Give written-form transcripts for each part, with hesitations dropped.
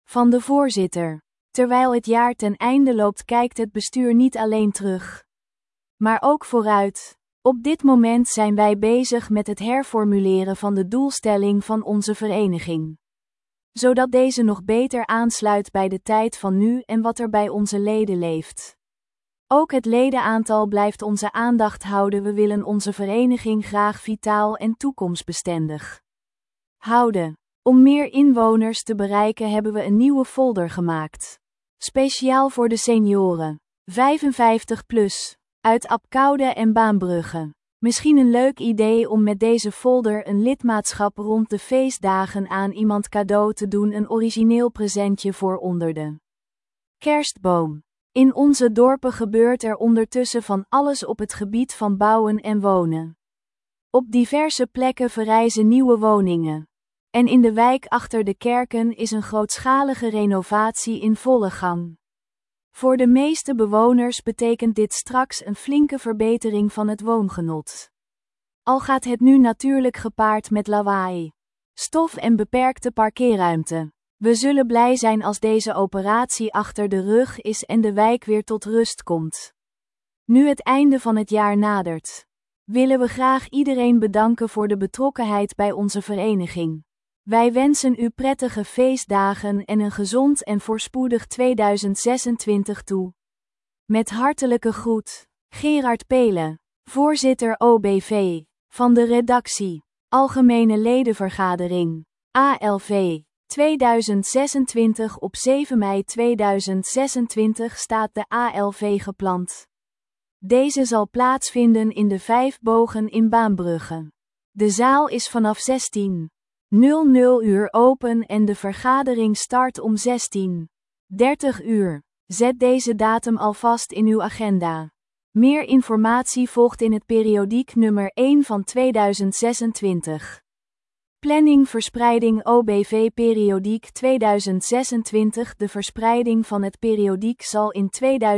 Van de voorzitter. Terwijl het jaar ten einde loopt, kijkt het bestuur niet alleen terug, maar ook vooruit. Op dit moment zijn wij bezig met het herformuleren van de doelstelling van onze vereniging, zodat deze nog beter aansluit bij de tijd van nu en wat er bij onze leden leeft. Ook het ledenaantal blijft onze aandacht houden. We willen onze vereniging graag vitaal en toekomstbestendig houden. Om meer inwoners te bereiken hebben we een nieuwe folder gemaakt. Speciaal voor de senioren. 55 plus. Uit Abcoude en Baambrugge. Misschien een leuk idee om met deze folder een lidmaatschap rond de feestdagen aan iemand cadeau te doen. Een origineel presentje voor onder de kerstboom. In onze dorpen gebeurt er ondertussen van alles op het gebied van bouwen en wonen. Op diverse plekken verrijzen nieuwe woningen. En in de wijk achter de kerken is een grootschalige renovatie in volle gang. Voor de meeste bewoners betekent dit straks een flinke verbetering van het woongenot. Al gaat het nu natuurlijk gepaard met lawaai, stof en beperkte parkeerruimte. We zullen blij zijn als deze operatie achter de rug is en de wijk weer tot rust komt. Nu het einde van het jaar nadert, willen we graag iedereen bedanken voor de betrokkenheid bij onze vereniging. Wij wensen u prettige feestdagen en een gezond en voorspoedig 2026 toe. Met hartelijke groet, Gerard Pelen, voorzitter OBV, van de redactie, Algemene Ledenvergadering, ALV. 2026. Op 7 mei 2026 staat de ALV gepland. Deze zal plaatsvinden in de 5 Bogen in Baambrugge. De zaal is vanaf 16:00 open en de vergadering start om 16:30. Zet deze datum alvast in uw agenda. Meer informatie volgt in het periodiek nummer 1 van 2026. Planning verspreiding OBV periodiek 2026. De verspreiding van het periodiek zal in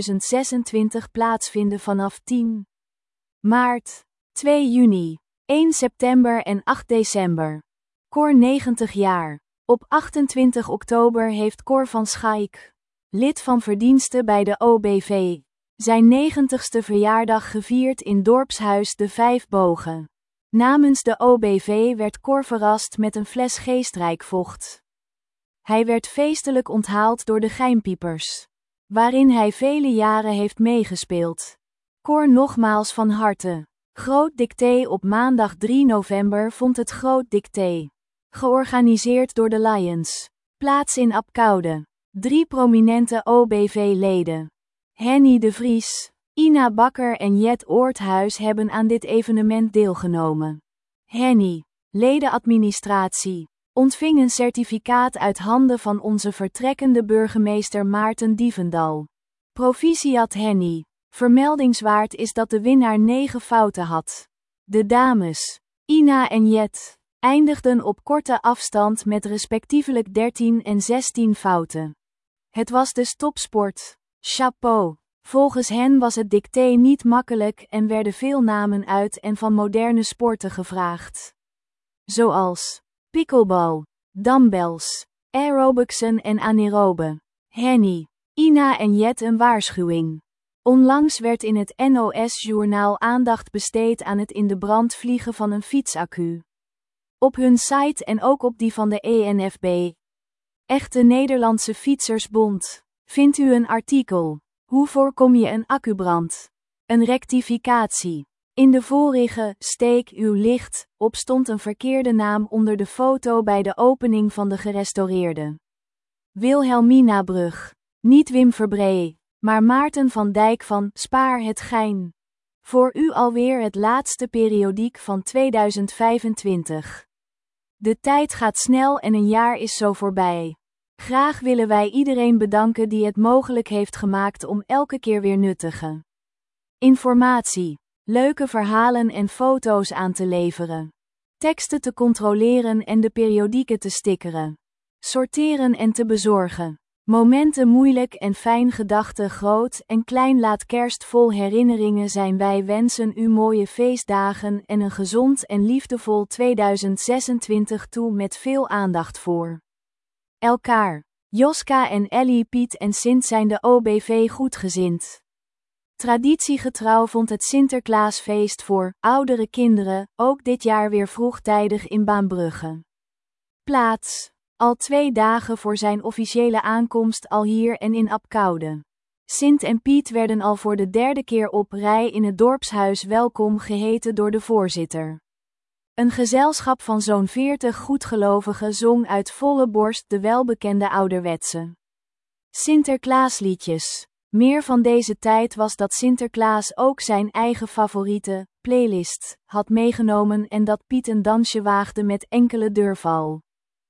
2026 plaatsvinden vanaf 10 maart, 2 juni, 1 september en 8 december. Cor 90 jaar. Op 28 oktober heeft Cor van Schaik, lid van verdiensten bij de OBV, zijn 90ste verjaardag gevierd in dorpshuis de 5 Bogen. Namens de OBV werd Cor verrast met een fles geestrijk vocht. Hij werd feestelijk onthaald door de Geinpiepers, waarin hij vele jaren heeft meegespeeld. Cor nogmaals van harte. Groot dicté op maandag 3 november vond het Groot dicté, georganiseerd door de Lions, plaats in Abcoude. 3 prominente OBV-leden, Henny de Vries, Ina Bakker en Jet Oorthuis, hebben aan dit evenement deelgenomen. Henny, ledenadministratie, ontving een certificaat uit handen van onze vertrekkende burgemeester Maarten Dievendal. Proficiat Henny. Vermeldingswaard is dat de winnaar 9 fouten had. De dames, Ina en Jet, eindigden op korte afstand met respectievelijk 13 en 16 fouten. Het was dus topsport. Chapeau. Volgens hen was het dicté niet makkelijk en werden veel namen uit en van moderne sporten gevraagd, zoals pickleball, dumbbells, aerobicsen en anaerobe. Henny, Ina en Jet een waarschuwing. Onlangs werd in het NOS-journaal aandacht besteed aan het in de brand vliegen van een fietsaccu. Op hun site en ook op die van de ENFB, Echte Nederlandse Fietsersbond, vindt u een artikel. Hoe voorkom je een accubrand? Een rectificatie. In de vorige steek uw licht op stond een verkeerde naam onder de foto bij de opening van de gerestaureerde Wilhelminabrug. Niet Wim Verbree, maar Maarten van Dijk van Spaar het Gein. Voor u alweer het laatste periodiek van 2025. De tijd gaat snel en een jaar is zo voorbij. Graag willen wij iedereen bedanken die het mogelijk heeft gemaakt om elke keer weer nuttige informatie, leuke verhalen en foto's aan te leveren, teksten te controleren en de periodieken te stickeren, sorteren en te bezorgen. Momenten moeilijk en fijn, gedachten groot en klein, laat kerst vol herinneringen zijn. Wij wensen u mooie feestdagen en een gezond en liefdevol 2026 toe met veel aandacht voor elkaar. Joska en Ellie, Piet en Sint zijn de OBV goedgezind. Traditiegetrouw vond het Sinterklaasfeest voor oudere kinderen ook dit jaar weer vroegtijdig in Baambrugge plaats. Al 2 dagen voor zijn officiële aankomst al hier en in Apkoude. Sint en Piet werden al voor de 3e keer op rij in het dorpshuis welkom geheten door de voorzitter. Een gezelschap van zo'n 40 goedgelovigen zong uit volle borst de welbekende ouderwetse Sinterklaasliedjes. Meer van deze tijd was dat Sinterklaas ook zijn eigen favoriete playlist had meegenomen en dat Piet een dansje waagde met enkele durval.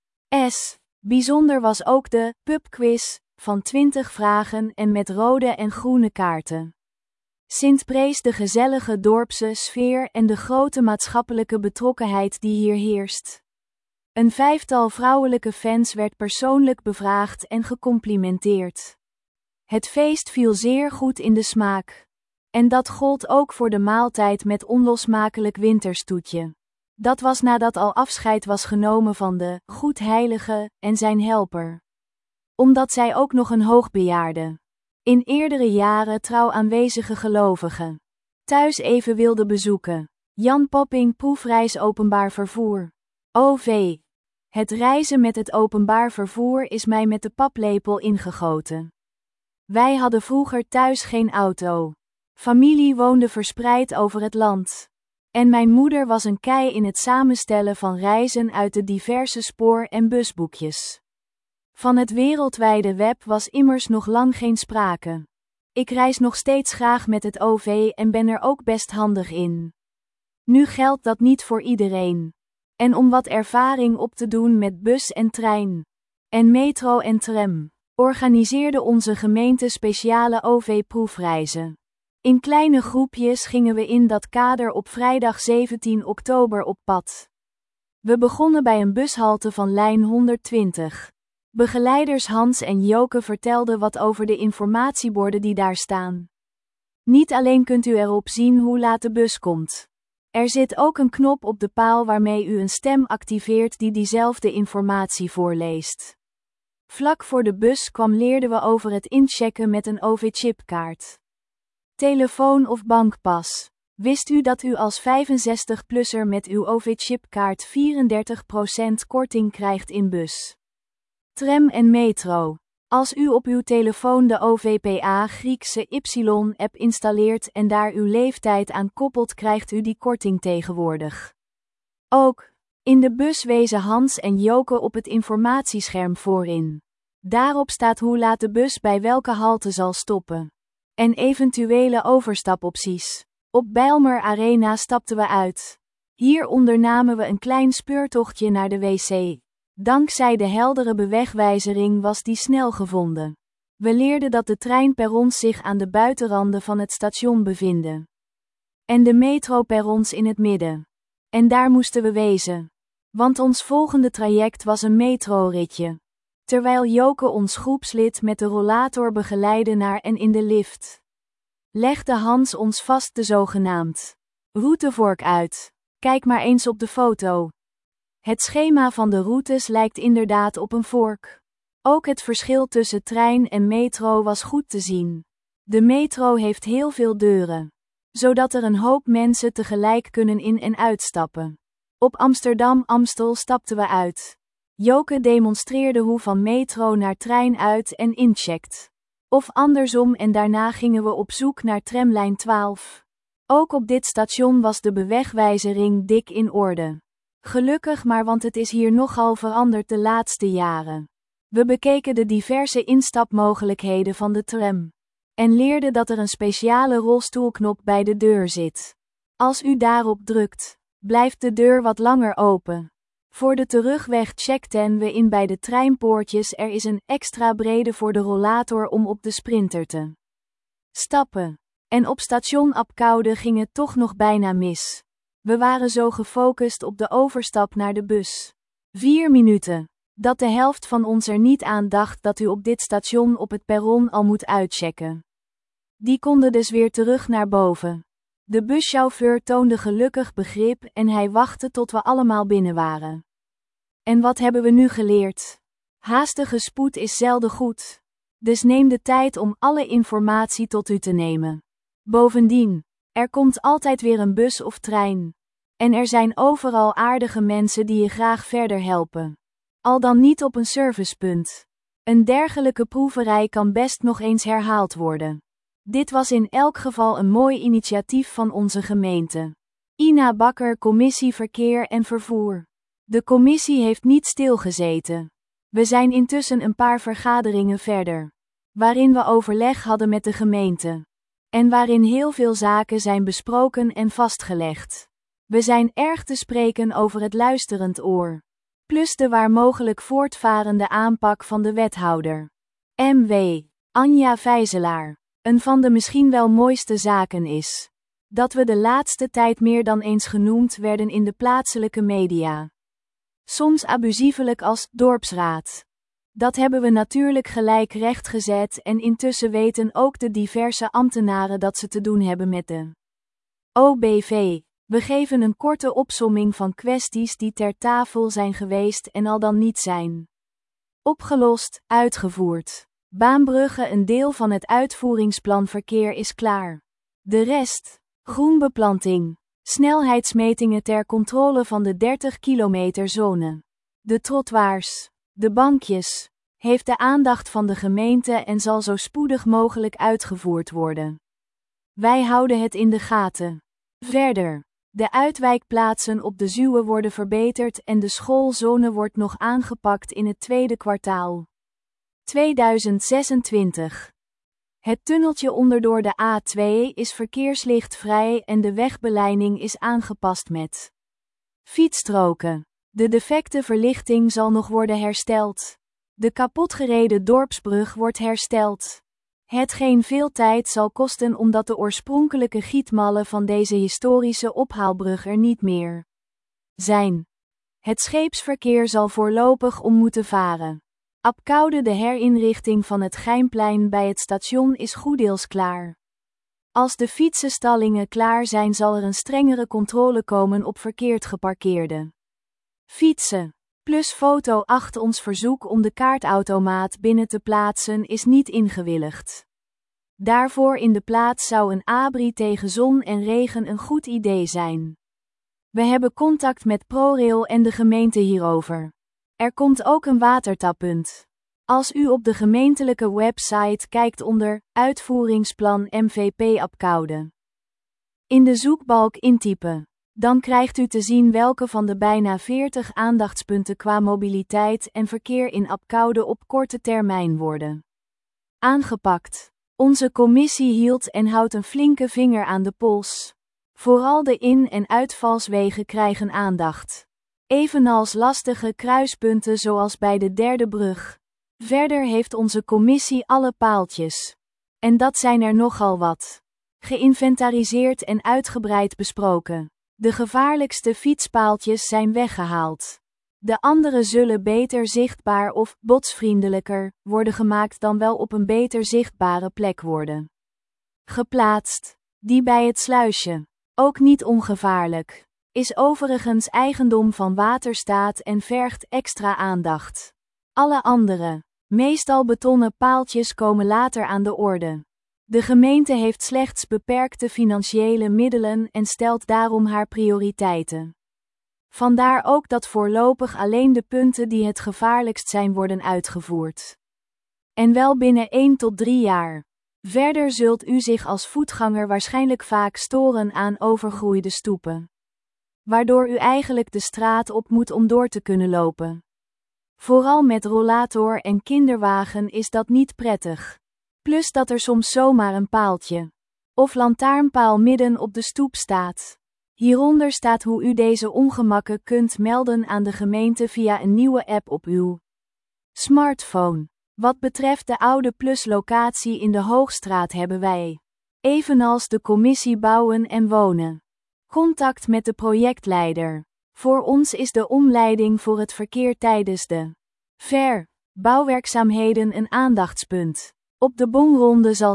Bijzonder was ook de pubquiz van 20 vragen en met rode en groene kaarten. Sint prees de gezellige dorpse sfeer en de grote maatschappelijke betrokkenheid die hier heerst. Een 5-tal vrouwelijke fans werd persoonlijk bevraagd en gecomplimenteerd. Het feest viel zeer goed in de smaak. En dat gold ook voor de maaltijd met onlosmakelijk winterstoetje. Dat was nadat al afscheid was genomen van de Goedheilige en zijn helper. Omdat zij ook nog een hoogbejaarde, in eerdere jaren trouw aanwezige gelovigen thuis even wilde bezoeken. Jan Popping, proefreis openbaar vervoer. OV. Het reizen met het openbaar vervoer is mij met de paplepel ingegoten. Wij hadden vroeger thuis geen auto. Familie woonde verspreid over het land. En mijn moeder was een kei in het samenstellen van reizen uit de diverse spoor- en busboekjes. Van het wereldwijde web was immers nog lang geen sprake. Ik reis nog steeds graag met het OV en ben er ook best handig in. Nu geldt dat niet voor iedereen. En om wat ervaring op te doen met bus en trein, en metro en tram, organiseerde onze gemeente speciale OV-proefreizen. In kleine groepjes gingen we in dat kader op vrijdag 17 oktober op pad. We begonnen bij een bushalte van lijn 120. Begeleiders Hans en Joke vertelden wat over de informatieborden die daar staan. Niet alleen kunt u erop zien hoe laat de bus komt. Er zit ook een knop op de paal waarmee u een stem activeert die diezelfde informatie voorleest. Vlak voor de bus kwam leerden we over het inchecken met een OV-chipkaart. Telefoon of bankpas. Wist u dat u als 65-plusser met uw OV-chipkaart 34% korting krijgt in bus, tram en metro? Als u op uw telefoon de OVPA Griekse Y-app installeert en daar uw leeftijd aan koppelt, krijgt u die korting tegenwoordig. Ook in de bus wezen Hans en Joke op het informatiescherm voorin. Daarop staat hoe laat de bus bij welke halte zal stoppen. En eventuele overstapopties. Op Bijlmer Arena stapten we uit. Hier ondernamen we een klein speurtochtje naar de wc. Dankzij de heldere bewegwijzering was die snel gevonden. We leerden dat de treinperrons zich aan de buitenranden van het station bevinden. En de metroperrons in het midden. En daar moesten we wezen. Want ons volgende traject was een metroritje. Terwijl Joke ons groepslid met de rollator begeleidde naar en in de lift, legde Hans ons vast de zogenaamd routevork uit. Kijk maar eens op de foto. Het schema van de routes lijkt inderdaad op een vork. Ook het verschil tussen trein en metro was goed te zien. De metro heeft heel veel deuren, zodat er een hoop mensen tegelijk kunnen in- en uitstappen. Op Amsterdam-Amstel stapten we uit. Joke demonstreerde hoe van metro naar trein uit en incheckt. Of andersom en daarna gingen we op zoek naar tramlijn 12. Ook op dit station was de bewegwijzering dik in orde. Gelukkig maar, want het is hier nogal veranderd de laatste jaren. We bekeken de diverse instapmogelijkheden van de tram. En leerden dat er een speciale rolstoelknop bij de deur zit. Als u daarop drukt, blijft de deur wat langer open. Voor de terugweg checkten we in bij de treinpoortjes. Er is een extra brede voor de rollator om op de sprinter te stappen. En op station Apkoude ging het toch nog bijna mis. We waren zo gefocust op de overstap naar de bus. 4 minuten. Dat de helft van ons er niet aan dacht dat u op dit station op het perron al moet uitchecken. Die konden dus weer terug naar boven. De buschauffeur toonde gelukkig begrip en hij wachtte tot we allemaal binnen waren. En wat hebben we nu geleerd? Haastige spoed is zelden goed. Dus neem de tijd om alle informatie tot u te nemen. Bovendien, er komt altijd weer een bus of trein. En er zijn overal aardige mensen die je graag verder helpen. Al dan niet op een servicepunt. Een dergelijke proeverij kan best nog eens herhaald worden. Dit was in elk geval een mooi initiatief van onze gemeente. Ina Bakker, Commissie Verkeer en Vervoer. De commissie heeft niet stilgezeten. We zijn intussen een paar vergaderingen verder, waarin we overleg hadden met de gemeente. En waarin heel veel zaken zijn besproken en vastgelegd. We zijn erg te spreken over het luisterend oor. Plus de waar mogelijk voortvarende aanpak van de wethouder. M.W. Anja Vijzelaar. Een van de misschien wel mooiste zaken is dat we de laatste tijd meer dan eens genoemd werden in de plaatselijke media. Soms abusievelijk als dorpsraad. Dat hebben we natuurlijk gelijk rechtgezet en intussen weten ook de diverse ambtenaren dat ze te doen hebben met de OBV. We geven een korte opsomming van kwesties die ter tafel zijn geweest en al dan niet zijn opgelost, uitgevoerd. Baanbrugge, een deel van het uitvoeringsplan verkeer is klaar. De rest, groenbeplanting, snelheidsmetingen ter controle van de 30 kilometer zone. De trottoirs, de bankjes, heeft de aandacht van de gemeente en zal zo spoedig mogelijk uitgevoerd worden. Wij houden het in de gaten. Verder, de uitwijkplaatsen op de Zuwe worden verbeterd en de schoolzone wordt nog aangepakt in het tweede kwartaal 2026. Het tunneltje onderdoor de A2 is verkeerslichtvrij en de wegbeleiding is aangepast met fietsstroken. De defecte verlichting zal nog worden hersteld. De kapotgereden dorpsbrug wordt hersteld. Hetgeen veel tijd zal kosten omdat de oorspronkelijke gietmallen van deze historische ophaalbrug er niet meer zijn. Het scheepsverkeer zal voorlopig om moeten varen. Apkoude, de herinrichting van het Geinplein bij het station is goeddeels klaar. Als de fietsenstallingen klaar zijn zal er een strengere controle komen op verkeerd geparkeerde fietsen. Plus foto 8. Ons verzoek om de kaartautomaat binnen te plaatsen is niet ingewilligd. Daarvoor in de plaats zou een abri tegen zon en regen een goed idee zijn. We hebben contact met ProRail en de gemeente hierover. Er komt ook een watertappunt. Als u op de gemeentelijke website kijkt onder uitvoeringsplan MVP Apkoude, in de zoekbalk intypen, dan krijgt u te zien welke van de bijna 40 aandachtspunten qua mobiliteit en verkeer in Apkoude op korte termijn worden aangepakt. Onze commissie hield en houdt een flinke vinger aan de pols. Vooral de in- en uitvalswegen krijgen aandacht. Evenals lastige kruispunten zoals bij de derde brug. Verder heeft onze commissie alle paaltjes, en dat zijn er nogal wat, geïnventariseerd en uitgebreid besproken. De gevaarlijkste fietspaaltjes zijn weggehaald. De andere zullen beter zichtbaar of botsvriendelijker worden gemaakt dan wel op een beter zichtbare plek worden geplaatst. Die bij het sluisje, ook niet ongevaarlijk, is overigens eigendom van Waterstaat en vergt extra aandacht. Alle andere, meestal betonnen paaltjes komen later aan de orde. De gemeente heeft slechts beperkte financiële middelen en stelt daarom haar prioriteiten. Vandaar ook dat voorlopig alleen de punten die het gevaarlijkst zijn worden uitgevoerd. En wel binnen 1 tot 3 jaar. Verder zult u zich als voetganger waarschijnlijk vaak storen aan overgroeide stoepen, waardoor u eigenlijk de straat op moet om door te kunnen lopen. Vooral met rollator en kinderwagen is dat niet prettig. Plus dat er soms zomaar een paaltje of lantaarnpaal midden op de stoep staat. Hieronder staat hoe u deze ongemakken kunt melden aan de gemeente via een nieuwe app op uw smartphone. Wat betreft de oude pluslocatie in de Hoogstraat hebben wij, evenals de commissie Bouwen en Wonen, contact met de projectleider. Voor ons is de omleiding voor het verkeer tijdens de bouwwerkzaamheden een aandachtspunt. Op de Bonronde zal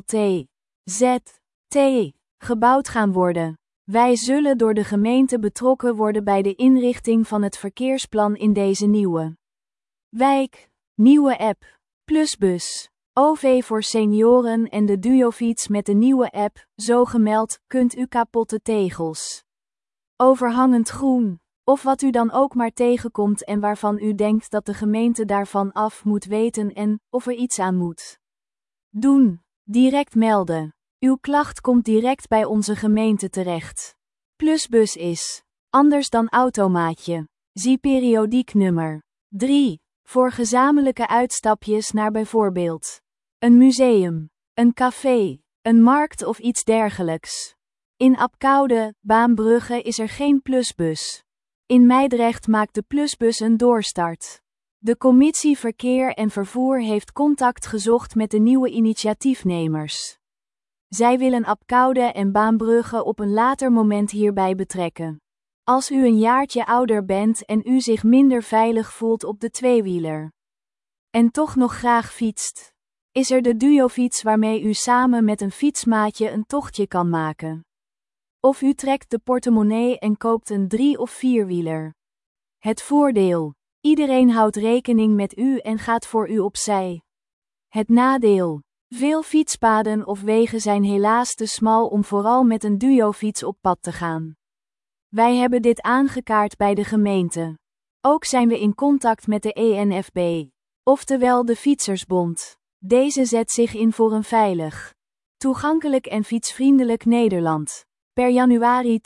TZT gebouwd gaan worden. Wij zullen door de gemeente betrokken worden bij de inrichting van het verkeersplan in deze nieuwe wijk. Nieuwe app. Plusbus. OV voor senioren en de duofiets met de nieuwe app, zo gemeld, kunt u kapotte tegels, overhangend groen, of wat u dan ook maar tegenkomt en waarvan u denkt dat de gemeente daarvan af moet weten en, of er iets aan moet doen. Direct melden. Uw klacht komt direct bij onze gemeente terecht. Plusbus is anders dan automaatje. Zie periodiek nummer 3. Voor gezamenlijke uitstapjes naar bijvoorbeeld een museum, een café, een markt of iets dergelijks. In Abcoude, Baambrugge is er geen plusbus. In Meidrecht maakt de plusbus een doorstart. De Commissie Verkeer en Vervoer heeft contact gezocht met de nieuwe initiatiefnemers. Zij willen Abcoude en Baambrugge op een later moment hierbij betrekken. Als u een jaartje ouder bent en u zich minder veilig voelt op de tweewieler en toch nog graag fietst, is er de duofiets waarmee u samen met een fietsmaatje een tochtje kan maken. Of u trekt de portemonnee en koopt een 3- of 4-wieler. Het voordeel: iedereen houdt rekening met u en gaat voor u opzij. Het nadeel: veel fietspaden of wegen zijn helaas te smal om vooral met een duofiets op pad te gaan. Wij hebben dit aangekaart bij de gemeente. Ook zijn we in contact met de ENFB, oftewel de Fietsersbond. Deze zet zich in voor een veilig, toegankelijk en fietsvriendelijk Nederland. Per januari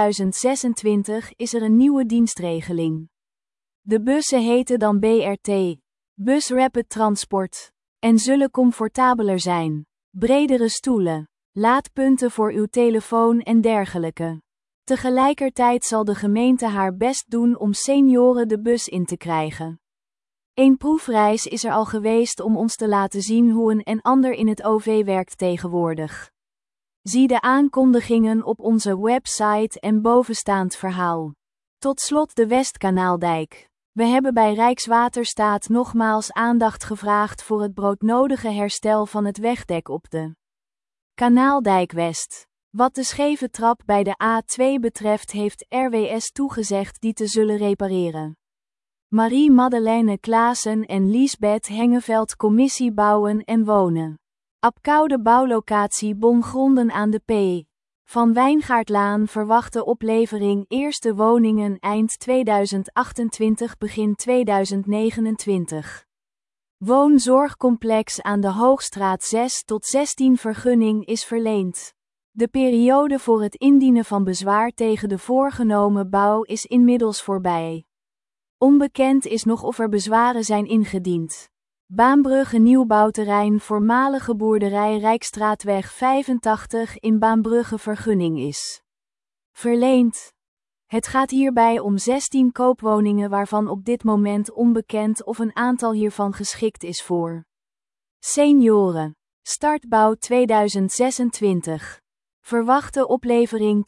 2026 is er een nieuwe dienstregeling. De bussen heten dan BRT, Bus Rapid Transport, en zullen comfortabeler zijn. Bredere stoelen, laadpunten voor uw telefoon en dergelijke. Tegelijkertijd zal de gemeente haar best doen om senioren de bus in te krijgen. Een proefreis is er al geweest om ons te laten zien hoe een en ander in het OV werkt tegenwoordig. Zie de aankondigingen op onze website en bovenstaand verhaal. Tot slot de Westkanaaldijk. We hebben bij Rijkswaterstaat nogmaals aandacht gevraagd voor het broodnodige herstel van het wegdek op de Kanaaldijk West. Wat de scheve trap bij de A2 betreft heeft RWS toegezegd die te zullen repareren. Marie-Madeleine Klaassen en Liesbeth Hengeveld, Commissie Bouwen en Wonen. Abcoude bouwlocatie Bongronden aan de P. Van Wijngaardlaan verwachte oplevering eerste woningen eind 2028 begin 2029. Woonzorgcomplex aan de Hoogstraat 6 tot 16 vergunning is verleend. De periode voor het indienen van bezwaar tegen de voorgenomen bouw is inmiddels voorbij. Onbekend is nog of er bezwaren zijn ingediend. Baambrugge nieuwbouwterrein voormalige boerderij Rijksstraatweg 85 in Baambrugge vergunning is verleend. Het gaat hierbij om 16 koopwoningen waarvan op dit moment onbekend of een aantal hiervan geschikt is voor senioren. Startbouw 2026. Verwachte oplevering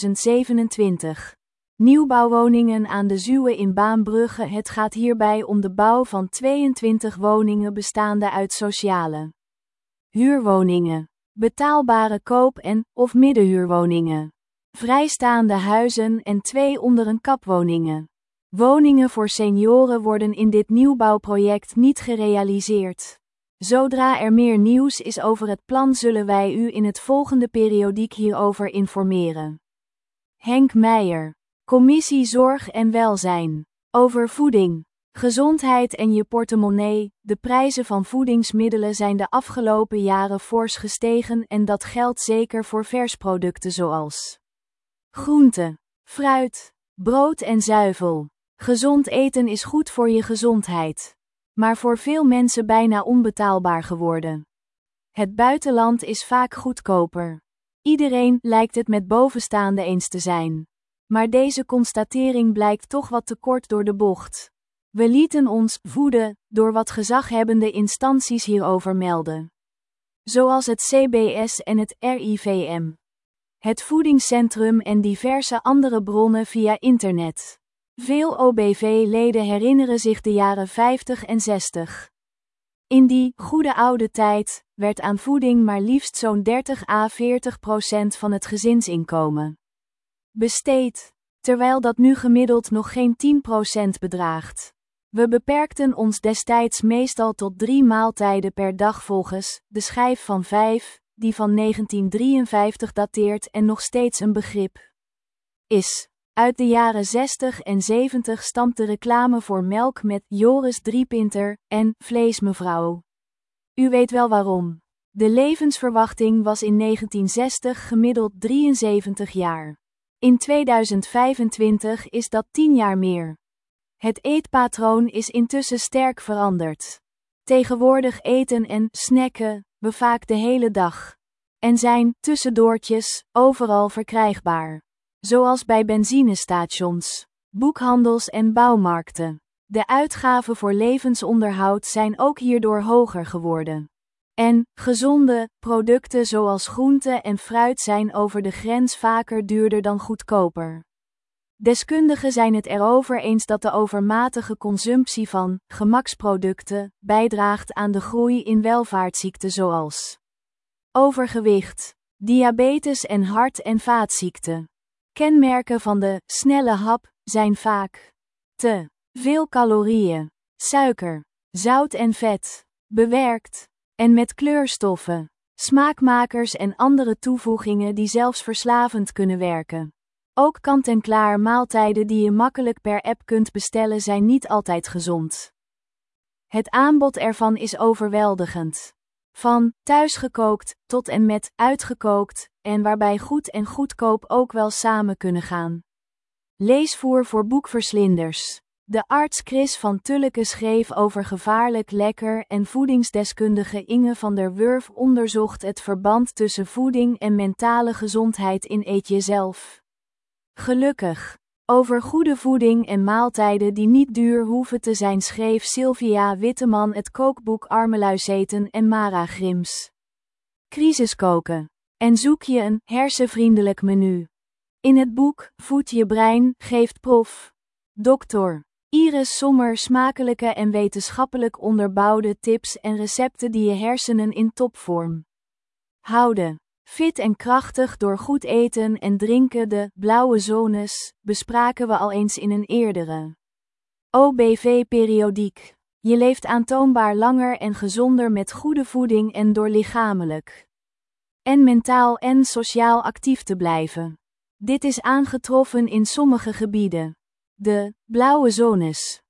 2027. Nieuwbouwwoningen aan de Zuwe in Baambrugge. Het gaat hierbij om de bouw van 22 woningen bestaande uit sociale huurwoningen, betaalbare koop- en of middenhuurwoningen, vrijstaande huizen en 2 onder een kapwoningen. Woningen voor senioren worden in dit nieuwbouwproject niet gerealiseerd. Zodra er meer nieuws is over het plan zullen wij u in het volgende periodiek hierover informeren. Henk Meijer. Commissie Zorg en Welzijn. Over voeding, gezondheid en je portemonnee. De prijzen van voedingsmiddelen zijn de afgelopen jaren fors gestegen en dat geldt zeker voor versproducten zoals groente, fruit, brood en zuivel. Gezond eten is goed voor je gezondheid, maar voor veel mensen bijna onbetaalbaar geworden. Het buitenland is vaak goedkoper. Iedereen lijkt het met bovenstaande eens te zijn. Maar deze constatering blijkt toch wat te kort door de bocht. We lieten ons voeden door wat gezaghebbende instanties hierover melden. Zoals het CBS en het RIVM. Het voedingscentrum en diverse andere bronnen via internet. Veel OBV-leden herinneren zich de jaren 50 en 60. In die goede oude tijd werd aan voeding maar liefst zo'n 30 à 40% van het gezinsinkomen besteed, terwijl dat nu gemiddeld nog geen 10% bedraagt. We beperkten ons destijds meestal tot 3 maaltijden per dag volgens de schijf van 5, die van 1953 dateert en nog steeds een begrip is. Uit de jaren 60 en 70 stamt de reclame voor melk met Joris Driepinter en vlees mevrouw. U weet wel waarom. De levensverwachting was in 1960 gemiddeld 73 jaar. In 2025 is dat 10 jaar meer. Het eetpatroon is intussen sterk veranderd. Tegenwoordig eten en snacken we vaak de hele dag. En zijn tussendoortjes overal verkrijgbaar. Zoals bij benzinestations, boekhandels en bouwmarkten. De uitgaven voor levensonderhoud zijn ook hierdoor hoger geworden. En gezonde producten zoals groente en fruit zijn over de grens vaker duurder dan goedkoper. Deskundigen zijn het erover eens dat de overmatige consumptie van gemaksproducten bijdraagt aan de groei in welvaartsziekten zoals overgewicht, diabetes en hart- en vaatziekten. Kenmerken van de snelle hap zijn vaak te veel calorieën, suiker, zout en vet, bewerkt en met kleurstoffen, smaakmakers en andere toevoegingen die zelfs verslavend kunnen werken. Ook kant-en-klaar maaltijden die je makkelijk per app kunt bestellen zijn niet altijd gezond. Het aanbod ervan is overweldigend. Van thuisgekookt tot en met uitgekookt, en waarbij goed en goedkoop ook wel samen kunnen gaan. Leesvoer voor boekverslinders. De arts Chris van Tulleke schreef over gevaarlijk lekker en voedingsdeskundige Inge van der Wurf onderzocht het verband tussen voeding en mentale gezondheid in Eet Jezelf. Gelukkig. Over goede voeding en maaltijden die niet duur hoeven te zijn schreef Sylvia Witteman het kookboek Armeluiseten en Mara Grims. Crisiskoken. En zoek je een hersenvriendelijk menu. In het boek Voed je brein geeft prof. Dr. Iris Sommer smakelijke en wetenschappelijk onderbouwde tips en recepten die je hersenen in topvorm houden. Fit en krachtig door goed eten en drinken. De blauwe zones bespraken we al eens in een eerdere OBV-periodiek. Je leeft aantoonbaar langer en gezonder met goede voeding en door lichamelijk en mentaal en sociaal actief te blijven. Dit is aangetroffen in sommige gebieden. De blauwe zones.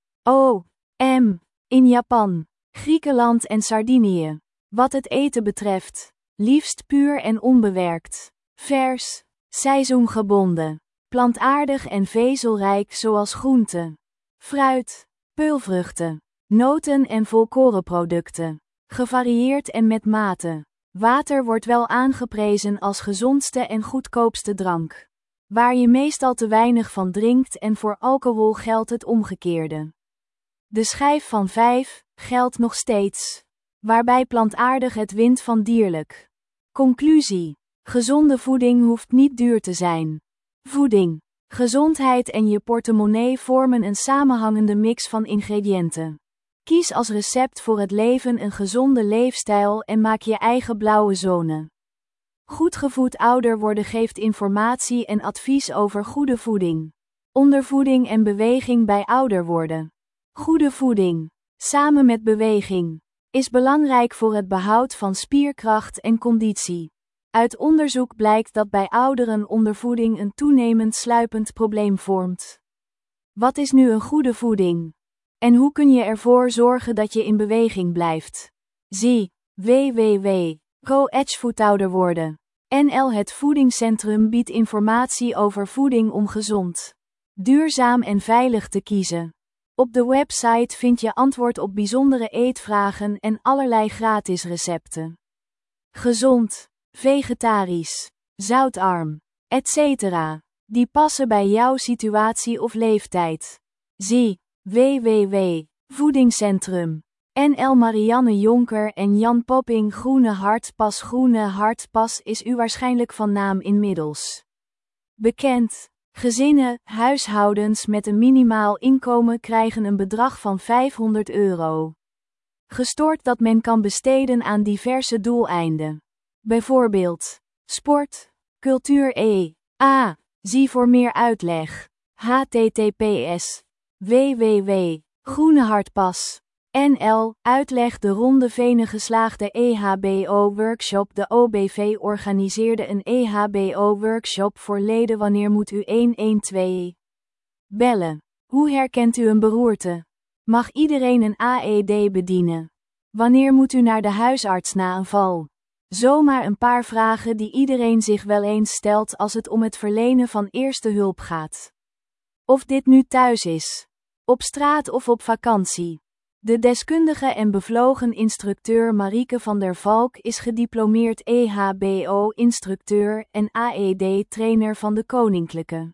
In Japan, Griekenland en Sardinië. Wat het eten betreft, liefst puur en onbewerkt, vers, seizoengebonden, plantaardig en vezelrijk zoals groenten, fruit, peulvruchten, noten en volkorenproducten, gevarieerd en met mate. Water wordt wel aangeprezen als gezondste en goedkoopste drank. Waar je meestal te weinig van drinkt en voor alcohol geldt het omgekeerde. De schijf van 5 geldt nog steeds. Waarbij plantaardig het wint van dierlijk. Conclusie. Gezonde voeding hoeft niet duur te zijn. Voeding, gezondheid en je portemonnee vormen een samenhangende mix van ingrediënten. Kies als recept voor het leven een gezonde leefstijl en maak je eigen blauwe zone. Goed gevoed ouder worden geeft informatie en advies over goede voeding. Ondervoeding en beweging bij ouder worden. Goede voeding, samen met beweging, is belangrijk voor het behoud van spierkracht en conditie. Uit onderzoek blijkt dat bij ouderen ondervoeding een toenemend sluipend probleem vormt. Wat is nu een goede voeding? En hoe kun je ervoor zorgen dat je in beweging blijft? Zie www.coachvoetouder worden. NL Het Voedingscentrum biedt informatie over voeding om gezond, duurzaam en veilig te kiezen. Op de website vind je antwoord op bijzondere eetvragen en allerlei gratis recepten. Gezond, vegetarisch, zoutarm, etc. Die passen bij jouw situatie of leeftijd. Zie www.voedingscentrum. NL Marianne Jonker en Jan Popping Groene Hartpas. Groene Hartpas is u waarschijnlijk van naam inmiddels bekend. Gezinnen, huishoudens met een minimaal inkomen krijgen een bedrag van €500. Gestort dat men kan besteden aan diverse doeleinden. Bijvoorbeeld sport, cultuur zie voor meer uitleg. https://www Groene Hartpas. NL, uitleg de Ronde Venen geslaagde EHBO-workshop. De OBV organiseerde een EHBO-workshop voor leden. Wanneer moet u 112 bellen? Hoe herkent u een beroerte? Mag iedereen een AED bedienen? Wanneer moet u naar de huisarts na een val? Zomaar een paar vragen die iedereen zich wel eens stelt als het om het verlenen van eerste hulp gaat. Of dit nu thuis is, op straat of op vakantie. De deskundige en bevlogen instructeur Marieke van der Valk is gediplomeerd EHBO-instructeur en AED-trainer van de Koninklijke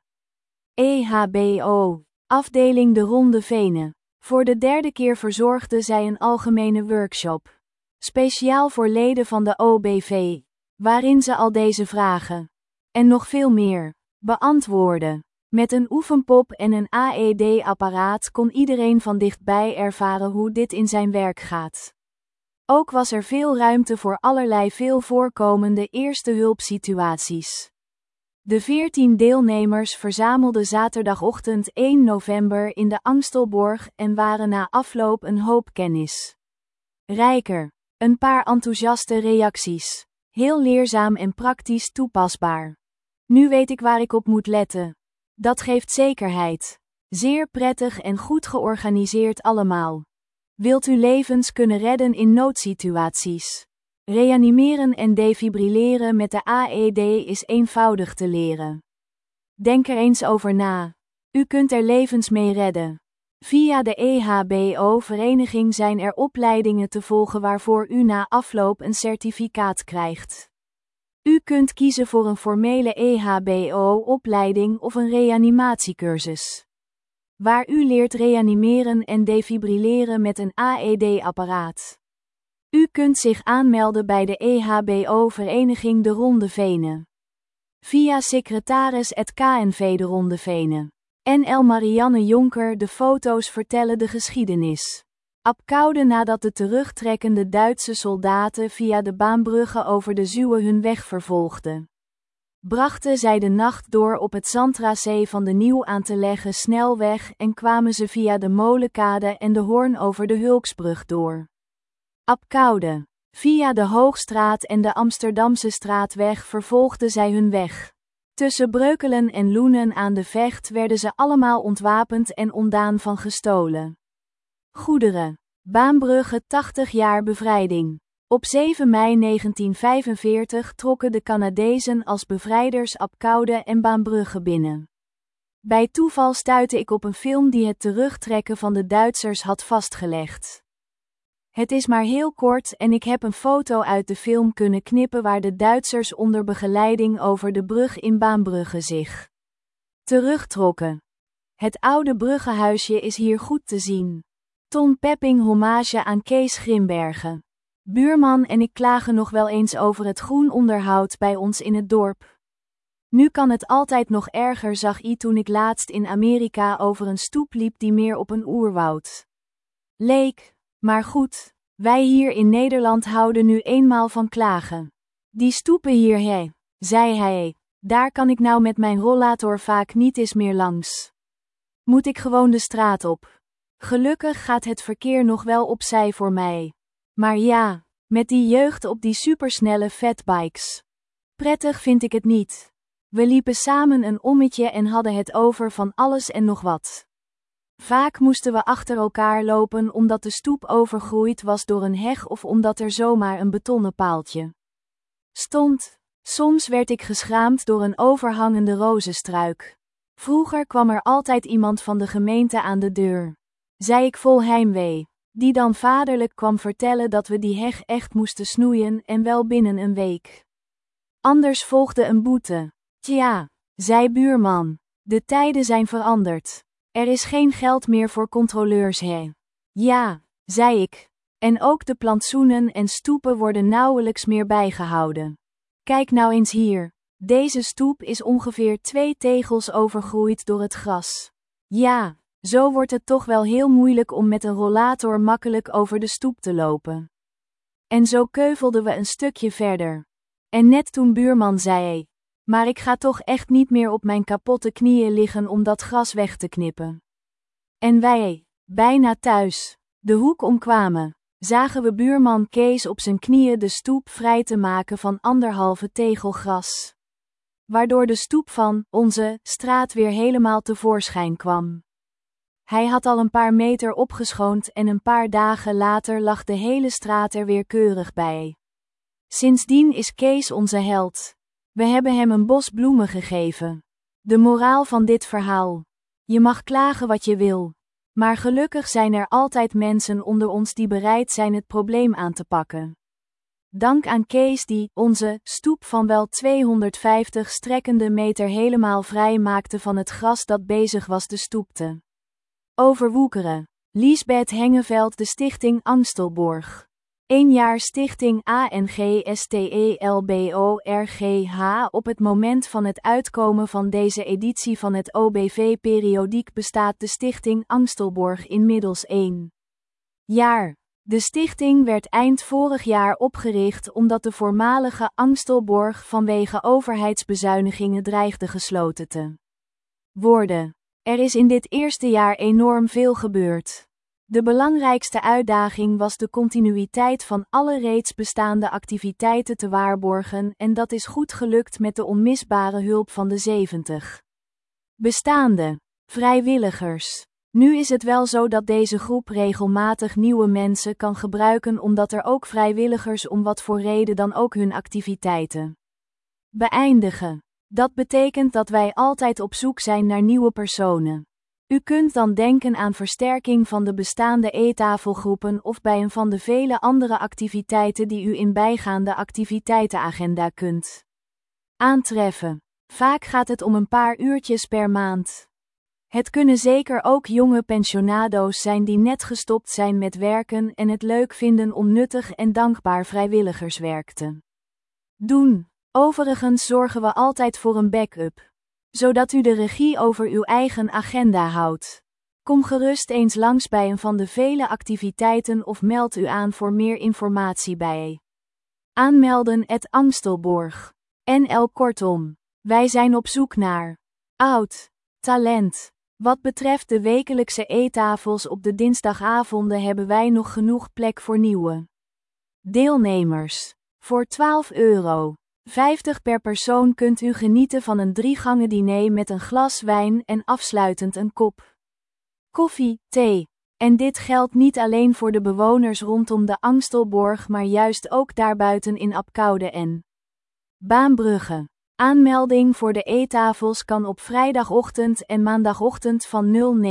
EHBO-afdeling de Ronde Venen. Voor de derde keer verzorgde zij een algemene workshop, speciaal voor leden van de OBV, waarin ze al deze vragen, en nog veel meer, beantwoordde. Met een oefenpop en een AED-apparaat kon iedereen van dichtbij ervaren hoe dit in zijn werk gaat. Ook was er veel ruimte voor allerlei veel voorkomende eerste hulpsituaties. De 14 deelnemers verzamelden zaterdagochtend 1 november in de Angstelborg en waren na afloop een hoop kennis rijker. Een paar enthousiaste reacties. Heel leerzaam en praktisch toepasbaar. Nu weet ik waar ik op moet letten. Dat geeft zekerheid. Zeer prettig en goed georganiseerd allemaal. Wilt u levens kunnen redden in noodsituaties? Reanimeren en defibrilleren met de AED is eenvoudig te leren. Denk er eens over na. U kunt er levens mee redden. Via de EHBO-vereniging zijn er opleidingen te volgen waarvoor u na afloop een certificaat krijgt. U kunt kiezen voor een formele EHBO-opleiding of een reanimatiecursus, waar u leert reanimeren en defibrilleren met een AED-apparaat. U kunt zich aanmelden bij de EHBO-vereniging de Ronde Venen. Via secretaris@KNV de Ronde Venen. NL Marianne Jonker. De foto's vertellen de geschiedenis. Apkoude nadat de terugtrekkende Duitse soldaten via de baanbruggen over de Zuwe hun weg vervolgden, brachten zij de nacht door op het zandtracé van de nieuw aan te leggen snelweg en kwamen ze via de Molenkade en de Hoorn over de Hulksbrug door. Apkoude. Via de Hoogstraat en de Amsterdamse straatweg vervolgden zij hun weg. Tussen Breukelen en Loenen aan de Vecht werden ze allemaal ontwapend en ontdaan van gestolen goederen. Baanbrugge 80 jaar bevrijding. Op 7 mei 1945 trokken de Canadezen als bevrijders Apkoude en Baanbrugge binnen. Bij toeval stuitte ik op een film die het terugtrekken van de Duitsers had vastgelegd. Het is maar heel kort en ik heb een foto uit de film kunnen knippen waar de Duitsers onder begeleiding over de brug in Baanbrugge zich terugtrokken. Het oude bruggenhuisje is hier goed te zien. Ton Pepping hommage aan Kees Grimbergen. Buurman en ik klagen nog wel eens over het groen onderhoud bij ons in het dorp. Nu kan het altijd nog erger, zag I toen ik laatst in Amerika over een stoep liep die meer op een oerwoud leek. Maar goed, wij hier in Nederland houden nu eenmaal van klagen. Die stoepen hier zei hij, daar kan ik nou met mijn rollator vaak niet eens meer langs. Moet ik gewoon de straat op. Gelukkig gaat het verkeer nog wel opzij voor mij. Maar ja, met die jeugd op die supersnelle fatbikes. Prettig vind ik het niet. We liepen samen een ommetje en hadden het over van alles en nog wat. Vaak moesten we achter elkaar lopen omdat de stoep overgroeid was door een heg of omdat er zomaar een betonnen paaltje stond. Soms werd ik geschraamd door een overhangende rozenstruik. Vroeger kwam er altijd iemand van de gemeente aan de deur, zei ik vol heimwee, die dan vaderlijk kwam vertellen dat we die heg echt moesten snoeien en wel binnen een week. Anders volgde een boete. Tja, zei buurman, de tijden zijn veranderd. Er is geen geld meer voor controleurs, hè? Ja, zei ik. En ook de plantsoenen en stoepen worden nauwelijks meer bijgehouden. Kijk nou eens hier. Deze stoep is ongeveer 2 tegels overgroeid door het gras. Ja, zo wordt het toch wel heel moeilijk om met een rollator makkelijk over de stoep te lopen. En zo keuvelden we een stukje verder. En net toen buurman zei, maar ik ga toch echt niet meer op mijn kapotte knieën liggen om dat gras weg te knippen. En wij, Bijna thuis. De hoek omkwamen. Zagen we buurman Kees op zijn knieën de stoep vrij te maken van 1,5 tegel gras. Waardoor de stoep van onze straat weer helemaal tevoorschijn kwam. Hij had al een paar meter opgeschoond en een paar dagen later lag de hele straat er weer keurig bij. Sindsdien is Kees onze held. We hebben hem een bos bloemen gegeven. De moraal van dit verhaal. Je mag klagen wat je wil. Maar gelukkig zijn er altijd mensen onder ons die bereid zijn het probleem aan te pakken. Dank aan Kees die onze stoep van wel 250 strekkende meter helemaal vrij maakte van het gras dat bezig was de stoep te overwoekeren. Liesbeth Hengeveld, de Stichting Angstelborg. 1 jaar Stichting ANGSTELBORGH. Op het moment van het uitkomen van deze editie van het OBV-periodiek bestaat de Stichting Angstelborg inmiddels 1 jaar. De stichting werd eind vorig jaar opgericht omdat de voormalige Angstelborg vanwege overheidsbezuinigingen dreigde gesloten te worden. Er is in dit eerste jaar enorm veel gebeurd. De belangrijkste uitdaging was de continuïteit van alle reeds bestaande activiteiten te waarborgen en dat is goed gelukt met de onmisbare hulp van de 70 bestaande vrijwilligers. Nu is het wel zo dat deze groep regelmatig nieuwe mensen kan gebruiken omdat er ook vrijwilligers om wat voor reden dan ook hun activiteiten beëindigen. Dat betekent dat wij altijd op zoek zijn naar nieuwe personen. U kunt dan denken aan versterking van de bestaande eettafelgroepen of bij een van de vele andere activiteiten die u in bijgaande activiteitenagenda kunt aantreffen. Vaak gaat het om een paar uurtjes per maand. Het kunnen zeker ook jonge pensionado's zijn die net gestopt zijn met werken en het leuk vinden om nuttig en dankbaar vrijwilligerswerk te doen. Overigens zorgen we altijd voor een backup, zodat u de regie over uw eigen agenda houdt. Kom gerust eens langs bij een van de vele activiteiten of meld u aan voor meer informatie bij aanmelden@angstelborg.nl. Kortom, wij zijn op zoek naar oud talent. Wat betreft de wekelijkse eettafels op de dinsdagavonden hebben wij nog genoeg plek voor nieuwe deelnemers. Voor €12,50 per persoon kunt u genieten van een 3-gangen diner met een glas wijn en afsluitend een kop koffie, thee. En dit geldt niet alleen voor de bewoners rondom de Angstelborg maar juist ook daarbuiten in Abcoude en Baambrugge. Aanmelding voor de eettafels kan op vrijdagochtend en maandagochtend van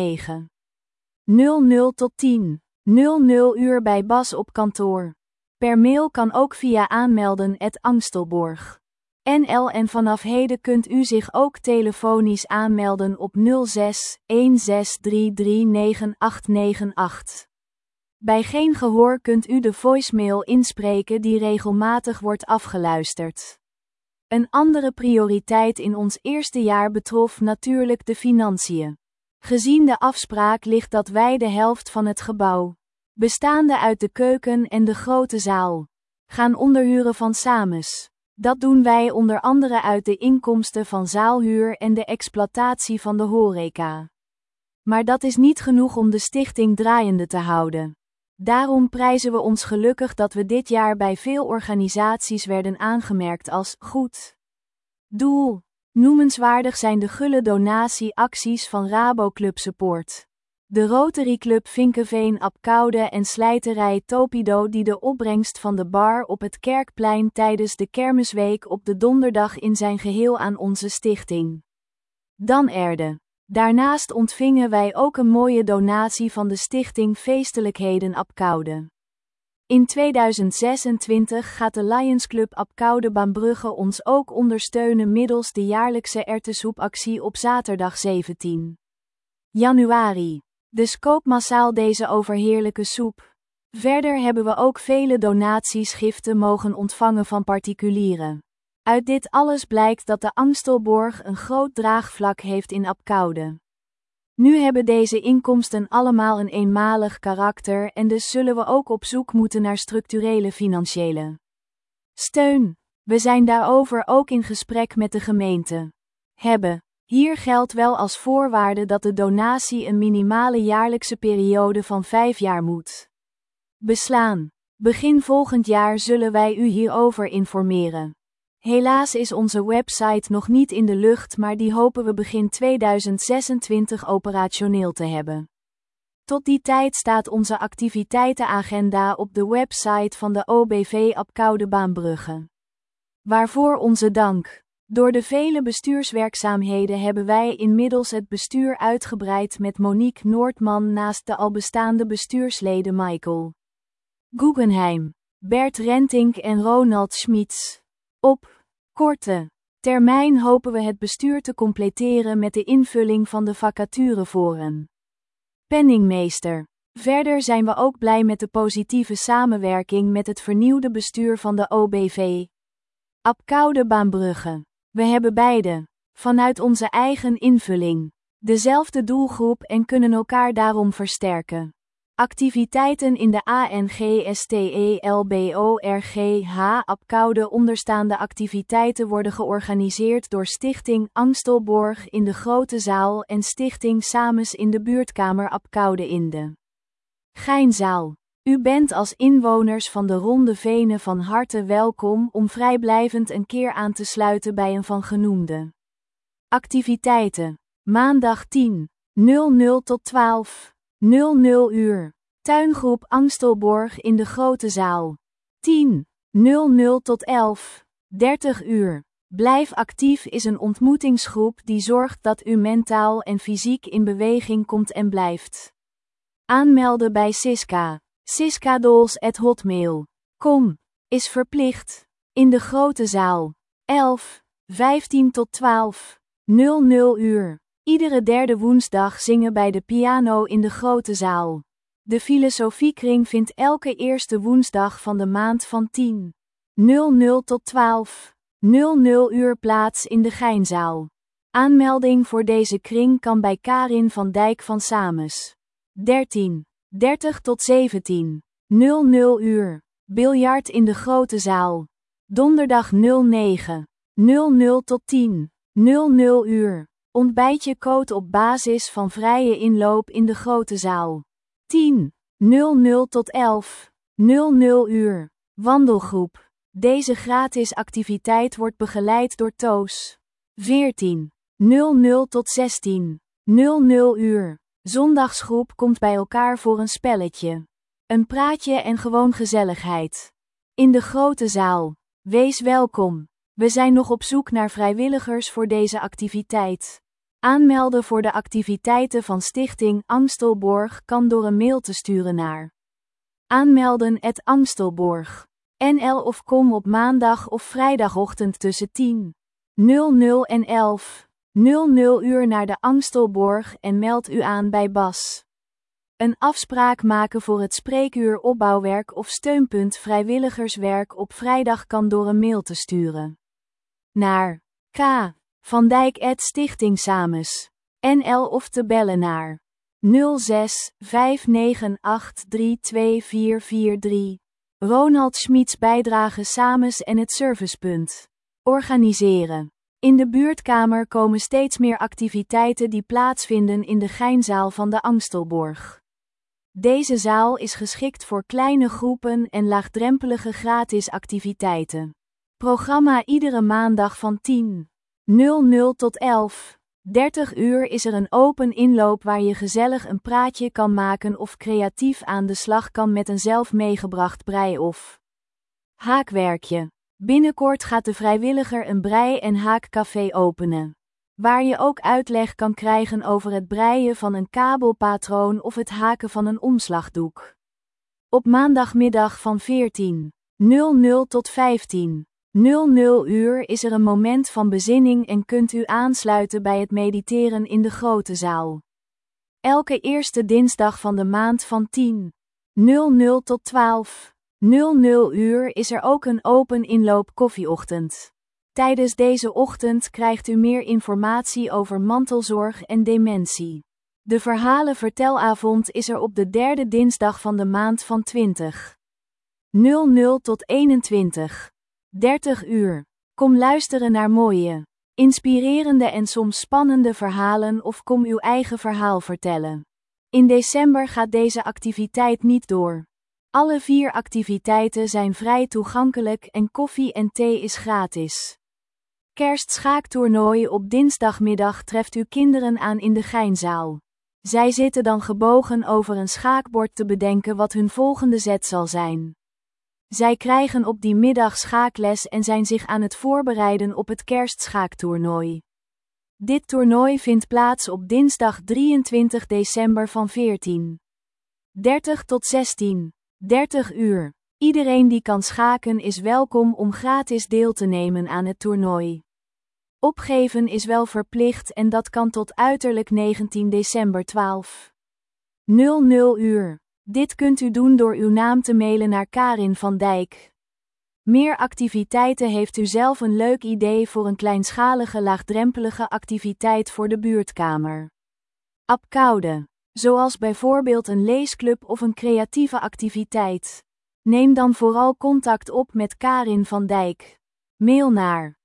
09:00 tot 10:00 uur bij Bas op kantoor. Per mail kan ook via aanmelden@angstelborg.nl en vanaf heden kunt u zich ook telefonisch aanmelden op 06 1633 9898. Bij geen gehoor kunt u de voicemail inspreken die regelmatig wordt afgeluisterd. Een andere prioriteit in ons eerste jaar betrof natuurlijk de financiën. Gezien de afspraak ligt dat wij de helft van het gebouw, bestaande uit de keuken en de grote zaal, gaan onderhuren van Sames. Dat doen wij onder andere uit de inkomsten van zaalhuur en de exploitatie van de horeca. Maar dat is niet genoeg om de stichting draaiende te houden. Daarom prijzen we ons gelukkig dat we dit jaar bij veel organisaties werden aangemerkt als goed doel. Noemenswaardig zijn de gulle donatieacties van Rabo Club Support, de Rotary Club Vinkeveen Abcoude en slijterij Topido die de opbrengst van de bar op het Kerkplein tijdens de Kermisweek op de donderdag in zijn geheel aan onze stichting dan erde. Daarnaast ontvingen wij ook een mooie donatie van de stichting Feestelijkheden Abcoude. In 2026 gaat de Lions Club Abcoude Baambrugge ons ook ondersteunen middels de jaarlijkse erwtensoepactie op zaterdag 17 januari. Dus koop massaal deze overheerlijke soep. Verder hebben we ook vele donatiegiften mogen ontvangen van particulieren. Uit dit alles blijkt dat de Angstelborg een groot draagvlak heeft in Abcoude. Nu hebben deze inkomsten allemaal een eenmalig karakter en dus zullen we ook op zoek moeten naar structurele financiële steun. We zijn daarover ook in gesprek met de gemeente. Hier geldt wel als voorwaarde dat de donatie een minimale jaarlijkse periode van 5 jaar moet beslaan. Begin volgend jaar zullen wij u hierover informeren. Helaas is onze website nog niet in de lucht, maar die hopen we begin 2026 operationeel te hebben. Tot die tijd staat onze activiteitenagenda op de website van de OBV Abcoude Baambrugge. Waarvoor onze dank. Door de vele bestuurswerkzaamheden hebben wij inmiddels het bestuur uitgebreid met Monique Noordman naast de al bestaande bestuursleden Michael Guggenheim, Bert Rentink en Ronald Schmitz. Op korte termijn hopen we het bestuur te completeren met de invulling van de vacature voor een penningmeester. Verder zijn we ook blij met de positieve samenwerking met het vernieuwde bestuur van de OBV Abcoude Baambrugge. We hebben beide, vanuit onze eigen invulling, dezelfde doelgroep en kunnen elkaar daarom versterken. Activiteiten in de ANGSTELBORGH Abcoude. Onderstaande activiteiten worden georganiseerd door Stichting Angstelborg in de Grote Zaal en Stichting Sames in de Buurtkamer Abcoude in de Geinzaal. U bent als inwoners van de Ronde Venen van harte welkom om vrijblijvend een keer aan te sluiten bij een van genoemde activiteiten. Maandag 10:00 tot 12:00 uur. Tuingroep Angstelborg in de Grote Zaal. 10:00 tot 11:30 uur. Blijf actief is een ontmoetingsgroep die zorgt dat u mentaal en fysiek in beweging komt en blijft. Aanmelden bij Siska. siskadols@hotmail.com is verplicht. In de Grote Zaal. 11:15 tot 12:00 uur. Iedere derde woensdag zingen bij de piano in de Grote Zaal. De filosofiekring vindt elke eerste woensdag van de maand van 10:00 tot 12:00 uur plaats in de Geinzaal. Aanmelding voor deze kring kan bij Karin van Dijk van Sames. 13:30 tot 17:00 uur. Biljart in de Grote Zaal. Donderdag 09:00 tot 10:00 uur. Ontbijtje code op basis van vrije inloop in de Grote Zaal. 10:00 tot 11:00 uur. Wandelgroep. Deze gratis activiteit wordt begeleid door Toos. 14:00 tot 16:00 uur. Zondagsgroep komt bij elkaar voor een spelletje, een praatje en gewoon gezelligheid. In de Grote Zaal. Wees welkom. We zijn nog op zoek naar vrijwilligers voor deze activiteit. Aanmelden voor de activiteiten van Stichting Angstelborg kan door een mail te sturen naar aanmelden@angstelborg.nl of kom op maandag of vrijdagochtend tussen 10:00 en 11:00 uur naar de Angstelborg en meld u aan bij Bas. Een afspraak maken voor het spreekuur opbouwwerk of steunpunt vrijwilligerswerk op vrijdag kan door een mail te sturen naar k.vandijk@stichtingsames.nl of te bellen naar 06 598 32443. Ronald Schmitz bijdrage Sames en het servicepunt. Organiseren. In de buurtkamer komen steeds meer activiteiten die plaatsvinden in de Geinzaal van de Angstelborg. Deze zaal is geschikt voor kleine groepen en laagdrempelige gratis activiteiten. Programma iedere maandag van 10:00 tot 11:30 uur is er een open inloop waar je gezellig een praatje kan maken of creatief aan de slag kan met een zelf meegebracht brei- of haakwerkje. Binnenkort gaat de vrijwilliger een brei- en haakcafé openen, waar je ook uitleg kan krijgen over het breien van een kabelpatroon of het haken van een omslagdoek. Op maandagmiddag van 14:00 tot 15:00 uur is er een moment van bezinning en kunt u aansluiten bij het mediteren in de Grote Zaal. Elke eerste dinsdag van de maand van 10:00 tot 12:00 uur is er ook een open inloop koffieochtend. Tijdens deze ochtend krijgt u meer informatie over mantelzorg en dementie. De verhalenvertelavond is er op de derde dinsdag van de maand van 20:00 tot 21:30 uur. Kom luisteren naar mooie Inspirerende en soms spannende verhalen of kom uw eigen verhaal vertellen. In december gaat deze activiteit niet door. Alle 4 activiteiten zijn vrij toegankelijk en koffie en thee is gratis. Kerstschaaktoernooi op dinsdagmiddag treft uw kinderen aan in de Geinzaal. Zij zitten dan gebogen over een schaakbord te bedenken wat hun volgende zet zal zijn. Zij krijgen op die middag schaakles en zijn zich aan het voorbereiden op het kerstschaaktoernooi. Dit toernooi vindt plaats op dinsdag 23 december van 14:30 tot 16:30 uur. Iedereen die kan schaken is welkom om gratis deel te nemen aan het toernooi. Opgeven is wel verplicht en dat kan tot uiterlijk 19 december 12:00 uur. Dit kunt u doen door uw naam te mailen naar Karin van Dijk. Meer activiteiten. Heeft u zelf een leuk idee voor een kleinschalige laagdrempelige activiteit voor de buurtkamer? Apkoude. Zoals bijvoorbeeld een leesclub of een creatieve activiteit. Neem dan vooral contact op met Karin van Dijk. Mail naar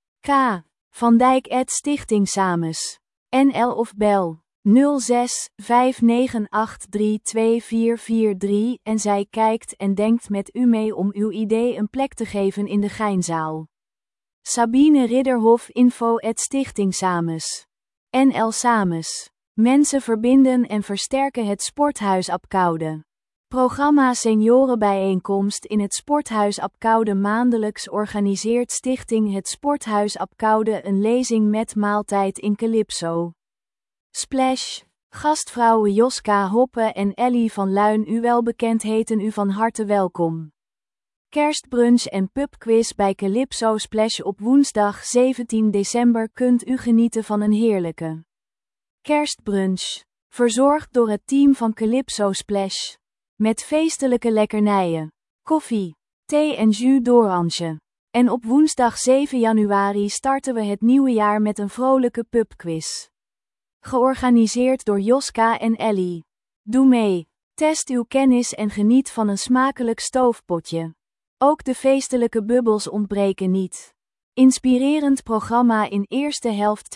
k.vandijk@stichtingsames.nl of bel 06 598 32443 en zij kijkt en denkt met u mee om uw idee een plek te geven in de Geinzaal. Sabine Ridderhof info@stichtingsames.nl Sames. Mensen verbinden en versterken het Sporthuis Apkoude. Programma Seniorenbijeenkomst in het Sporthuis Apkoude. Maandelijks organiseert Stichting het Sporthuis Apkoude een lezing met maaltijd in Calypso Splash. Gastvrouwen Joska Hoppe en Ellie van Luin, u wel bekend, heten u van harte welkom. Kerstbrunch en pubquiz bij Calypso Splash op woensdag 17 december kunt u genieten van een heerlijke kerstbrunch. Verzorgd door het team van Calypso Splash. Met feestelijke lekkernijen, koffie, thee en jus d'orange. En op woensdag 7 januari starten we het nieuwe jaar met een vrolijke pubquiz. Georganiseerd door Joska en Ellie. Doe mee, test uw kennis en geniet van een smakelijk stoofpotje. Ook de feestelijke bubbels ontbreken niet. Inspirerend programma in eerste helft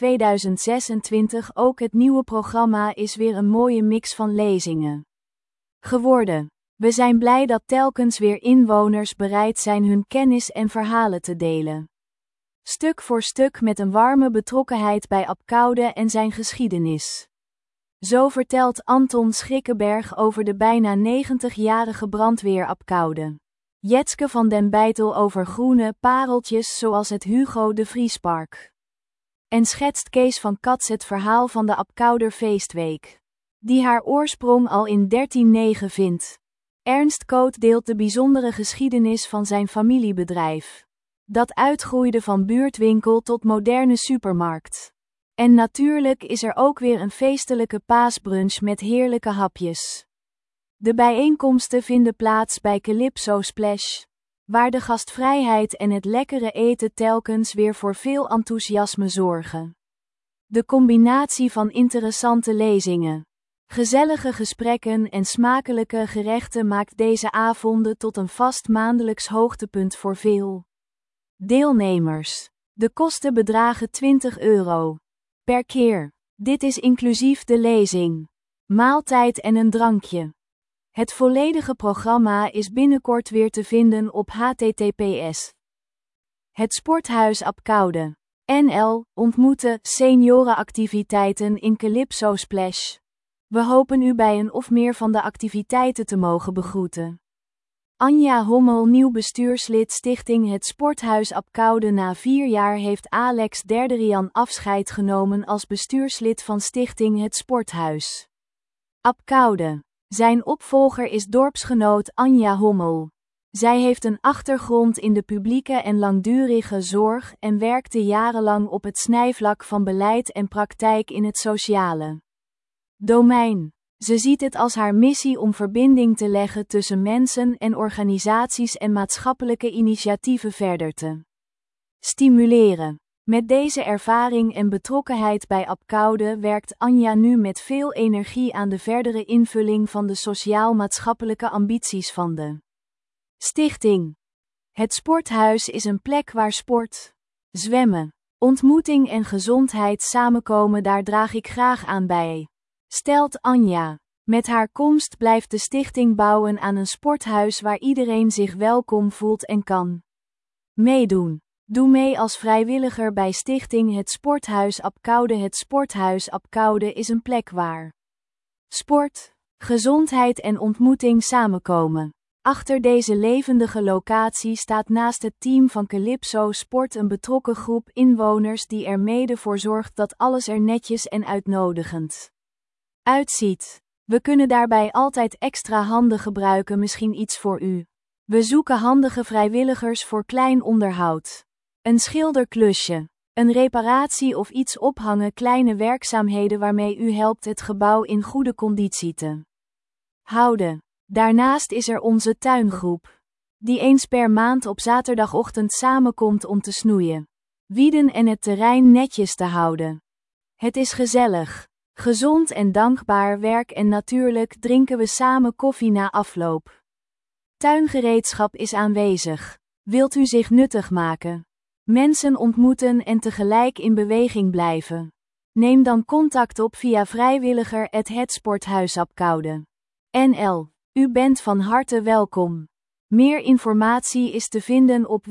2026. Ook het nieuwe programma is weer een mooie mix van lezingen geworden. We zijn blij dat telkens weer inwoners bereid zijn hun kennis en verhalen te delen. Stuk voor stuk met een warme betrokkenheid bij Apkoude en zijn geschiedenis. Zo vertelt Anton Schrikkenberg over de bijna 90-jarige brandweer Apkoude. Jetske van den Beitel over groene pareltjes zoals het Hugo de Vriespark. En schetst Kees van Kats het verhaal van de Apkouder Feestweek, die haar oorsprong al in 1309 vindt. Ernst Koot deelt de bijzondere geschiedenis van zijn familiebedrijf, dat uitgroeide van buurtwinkel tot moderne supermarkt. En natuurlijk is er ook weer een feestelijke paasbrunch met heerlijke hapjes. De bijeenkomsten vinden plaats bij Calypso Splash, waar de gastvrijheid en het lekkere eten telkens weer voor veel enthousiasme zorgen. De combinatie van interessante lezingen, gezellige gesprekken en smakelijke gerechten maakt deze avonden tot een vast maandelijks hoogtepunt voor veel deelnemers. De kosten bedragen €20 per keer. Dit is inclusief de lezing, maaltijd en een drankje. Het volledige programma is binnenkort weer te vinden op https. Het Sporthuis Apkoude. NL ontmoeten seniorenactiviteiten in Calypso Splash. We hopen u bij een of meer van de activiteiten te mogen begroeten. Anja Hommel, nieuw bestuurslid Stichting het Sporthuis Apkoude. Na 4 jaar heeft Alex Derderian afscheid genomen als bestuurslid van Stichting het Sporthuis Apkoude. Zijn opvolger is dorpsgenoot Anja Hommel. Zij heeft een achtergrond in de publieke en langdurige zorg en werkte jarenlang op het snijvlak van beleid en praktijk in het sociale domein. Ze ziet het als haar missie om verbinding te leggen tussen mensen en organisaties en maatschappelijke initiatieven verder te stimuleren. Met deze ervaring en betrokkenheid bij Apkoude werkt Anja nu met veel energie aan de verdere invulling van de sociaal-maatschappelijke ambities van de stichting. Het sporthuis is een plek waar sport, zwemmen, Ontmoeting en gezondheid samenkomen, daar draag ik graag aan bij. Stelt Anja. Met haar komst blijft de stichting bouwen aan een sporthuis waar iedereen zich welkom voelt en kan meedoen. Doe mee als vrijwilliger bij Stichting Het Sporthuis Apkoude. Het Sporthuis Apkoude is een plek waar sport, gezondheid en ontmoeting samenkomen. Achter deze levendige locatie staat naast het team van Calypso Sport een betrokken groep inwoners die er mede voor zorgt dat alles er netjes en uitnodigend uitziet. We kunnen daarbij altijd extra handen gebruiken, misschien iets voor u. We zoeken handige vrijwilligers voor klein onderhoud. Een schilderklusje, een reparatie of iets ophangen, kleine werkzaamheden waarmee u helpt het gebouw in goede conditie te houden. Daarnaast is er onze tuingroep, die eens per maand op zaterdagochtend samenkomt om te snoeien, wieden en het terrein netjes te houden. Het is gezellig, gezond en dankbaar werk en natuurlijk drinken we samen koffie na afloop. Tuingereedschap is aanwezig. Wilt u zich nuttig maken, mensen ontmoeten en tegelijk in beweging blijven? Neem dan contact op via vrijwilliger@hetsporthuisapkoude.nl. U bent van harte welkom. Meer informatie is te vinden op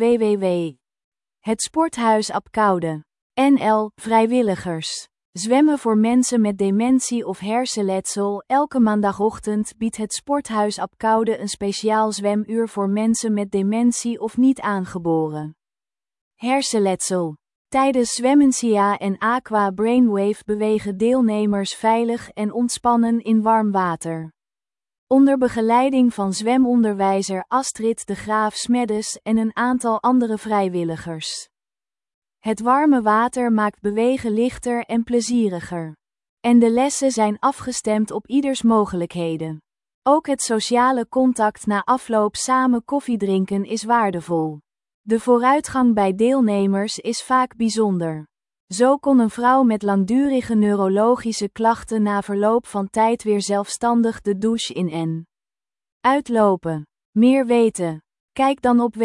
www.hetsporthuisapkoude.nl. Vrijwilligers. Zwemmen voor mensen met dementie of hersenletsel. Elke maandagochtend biedt het Sporthuis Apkoude een speciaal zwemuur voor mensen met dementie of niet aangeboren hersenletsel. Tijdens Zwemmensia en Aqua Brainwave bewegen deelnemers veilig en ontspannen in warm water. Onder begeleiding van zwemonderwijzer Astrid de Graaf Smeddes en een aantal andere vrijwilligers. Het warme water maakt bewegen lichter en plezieriger. En de lessen zijn afgestemd op ieders mogelijkheden. Ook het sociale contact na afloop samen koffie drinken is waardevol. De vooruitgang bij deelnemers is vaak bijzonder. Zo kon een vrouw met langdurige neurologische klachten na verloop van tijd weer zelfstandig de douche in en uitlopen. Meer weten? Kijk dan op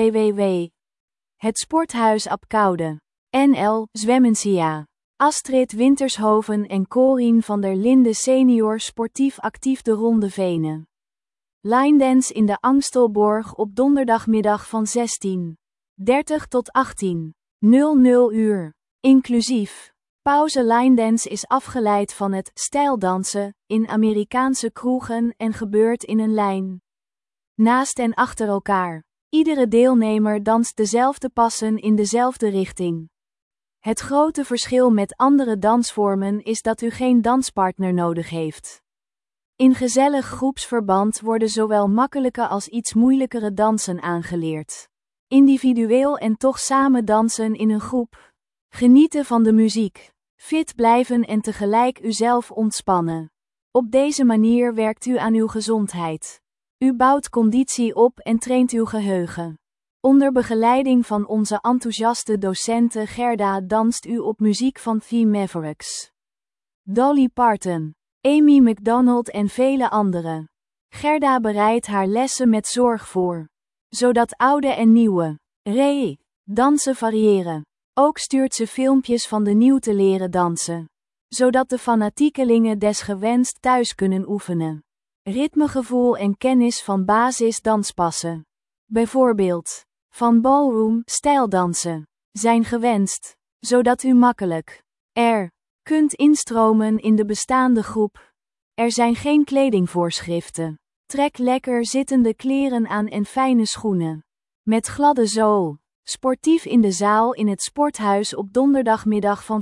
www.hetsporthuisapkoude.nl. Zwemmensia. Astrid Wintershoven en Corien van der Linde senior sportief actief de Ronde Venen. Linedance in de Angstelborg op donderdagmiddag van 16:30 tot 18:00 uur. Inclusief. Pauze. Linedance is afgeleid van het stijldansen in Amerikaanse kroegen en gebeurt in een lijn. Naast en achter elkaar. Iedere deelnemer danst dezelfde passen in dezelfde richting. Het grote verschil met andere dansvormen is dat u geen danspartner nodig heeft. In gezellig groepsverband worden zowel makkelijke als iets moeilijkere dansen aangeleerd. Individueel en toch samen dansen in een groep. Genieten van de muziek. Fit blijven en tegelijk uzelf ontspannen. Op deze manier werkt u aan uw gezondheid. U bouwt conditie op en traint uw geheugen. Onder begeleiding van onze enthousiaste docente Gerda danst u op muziek van The Mavericks, Dolly Parton, Amy McDonald en vele anderen. Gerda bereidt haar lessen met zorg voor, zodat oude en nieuwe dansen variëren. Ook stuurt ze filmpjes van de nieuw te leren dansen, zodat de fanatiekelingen desgewenst thuis kunnen oefenen. Ritmegevoel en kennis van basis danspassen, bijvoorbeeld van ballroom stijldansen, zijn gewenst, zodat u makkelijk kunt instromen in de bestaande groep. Er zijn geen kledingvoorschriften. Trek lekker zittende kleren aan en fijne schoenen. Met gladde zool. Sportief in de zaal in het sporthuis op donderdagmiddag van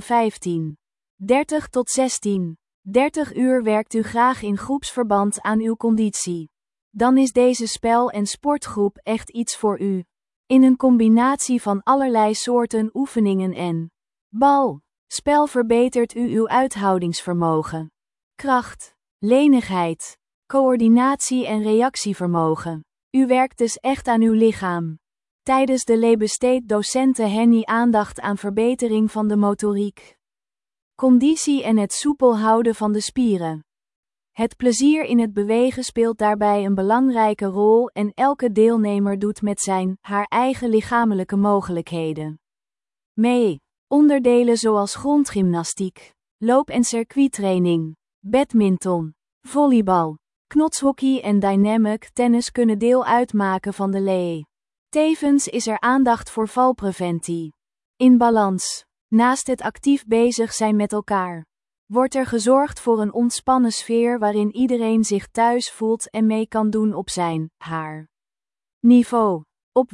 15:30 tot 16:30 uur. Werkt u graag in groepsverband aan uw conditie? Dan is deze spel- en sportgroep echt iets voor u. In een combinatie van allerlei soorten oefeningen en spel verbetert u uw uithoudingsvermogen, kracht, lenigheid, coördinatie en reactievermogen. U werkt dus echt aan uw lichaam. Tijdens de Le besteedt docente Henny aandacht aan verbetering van de motoriek, conditie en het soepel houden van de spieren. Het plezier in het bewegen speelt daarbij een belangrijke rol en elke deelnemer doet met haar eigen lichamelijke mogelijkheden mee. Onderdelen zoals grondgymnastiek, loop- en circuittraining, badminton, volleybal, knotshockey en dynamic tennis kunnen deel uitmaken van de LEE. Tevens is er aandacht voor valpreventie. In balans. Naast het actief bezig zijn met elkaar, wordt er gezorgd voor een ontspannen sfeer waarin iedereen zich thuis voelt en mee kan doen op zijn/haar niveau. Op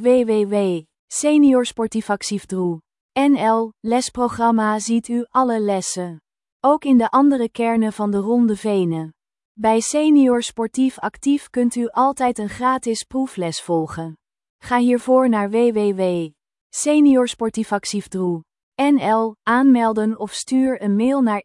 www.seniorsportiefactief.nl lesprogramma ziet u alle lessen. Ook in de andere kernen van de Ronde Venen. Bij Senior Sportief Actief kunt u altijd een gratis proefles volgen. Ga hiervoor naar www.seniorsportiefactief.nl, aanmelden of stuur een mail naar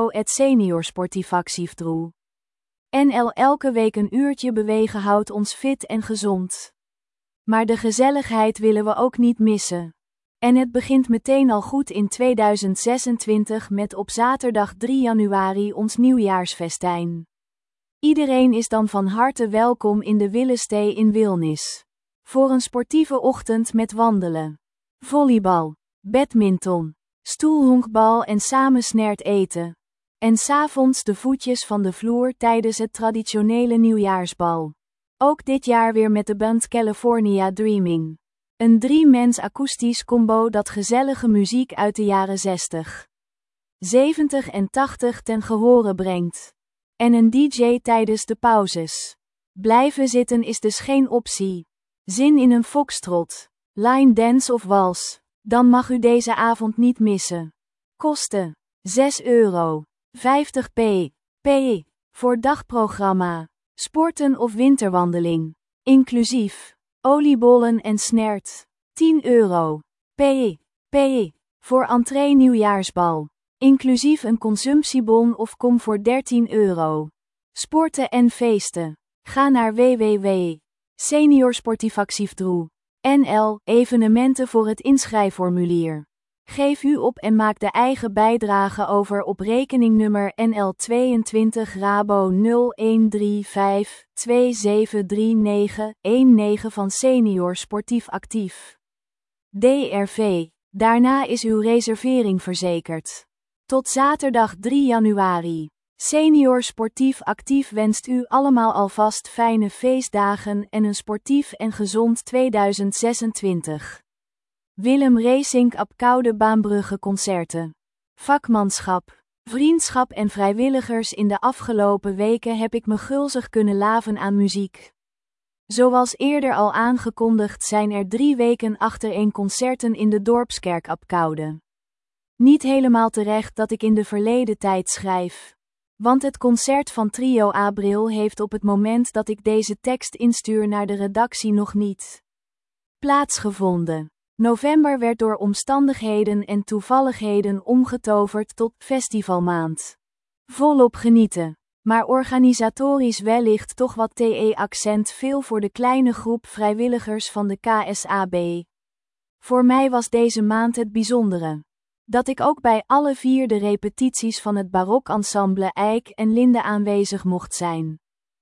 info@seniorsportiefactief.nl. Elke week een uurtje bewegen houdt ons fit en gezond. Maar de gezelligheid willen we ook niet missen. En het begint meteen al goed in 2026 met op zaterdag 3 januari ons nieuwjaarsfestijn. Iedereen is dan van harte welkom in de Willestee in Wilnis. Voor een sportieve ochtend met wandelen, volleybal, badminton, stoelhonkbal en samensnert eten. En 's avonds de voetjes van de vloer tijdens het traditionele nieuwjaarsbal. Ook dit jaar weer met de band California Dreaming. Een 3-mens akoestisch combo dat gezellige muziek uit de jaren 60, 70 en 80 ten gehore brengt. En een DJ tijdens de pauzes. Blijven zitten is dus geen optie. Zin in een foxtrot, line dance of wals? Dan mag u deze avond niet missen. Kosten: €6,50 voor dagprogramma, sporten of winterwandeling, inclusief oliebollen en snert. €10 voor entree nieuwjaarsbal, inclusief een consumptiebon of kom voor €13. Sporten en feesten. Ga naar www.seniorsportiefactief.nl, evenementen voor het inschrijfformulier. Geef u op en maak de eigen bijdrage over op rekeningnummer NL22 Rabo 0135273919 van Senior Sportief Actief. DRV. Daarna is uw reservering verzekerd. Tot zaterdag 3 januari. Senior Sportief Actief wenst u allemaal alvast fijne feestdagen en een sportief en gezond 2026. Willem Racing Apkoude Baanbrugge Concerten. Vakmanschap, vriendschap en vrijwilligers. In de afgelopen weken heb ik me gulzig kunnen laven aan muziek. Zoals eerder al aangekondigd zijn er 3 weken achtereen concerten in de Dorpskerk Apkoude. Niet helemaal terecht dat ik in de verleden tijd schrijf. Want het concert van Trio April heeft op het moment dat ik deze tekst instuur naar de redactie nog niet plaatsgevonden. November werd door omstandigheden en toevalligheden omgetoverd tot festivalmaand. Volop genieten. Maar organisatorisch wellicht toch wat TE-accent veel voor de kleine groep vrijwilligers van de KSAB. Voor mij was deze maand het bijzondere dat ik ook bij alle 4 de repetities van het barokensemble Eik en Linde aanwezig mocht zijn.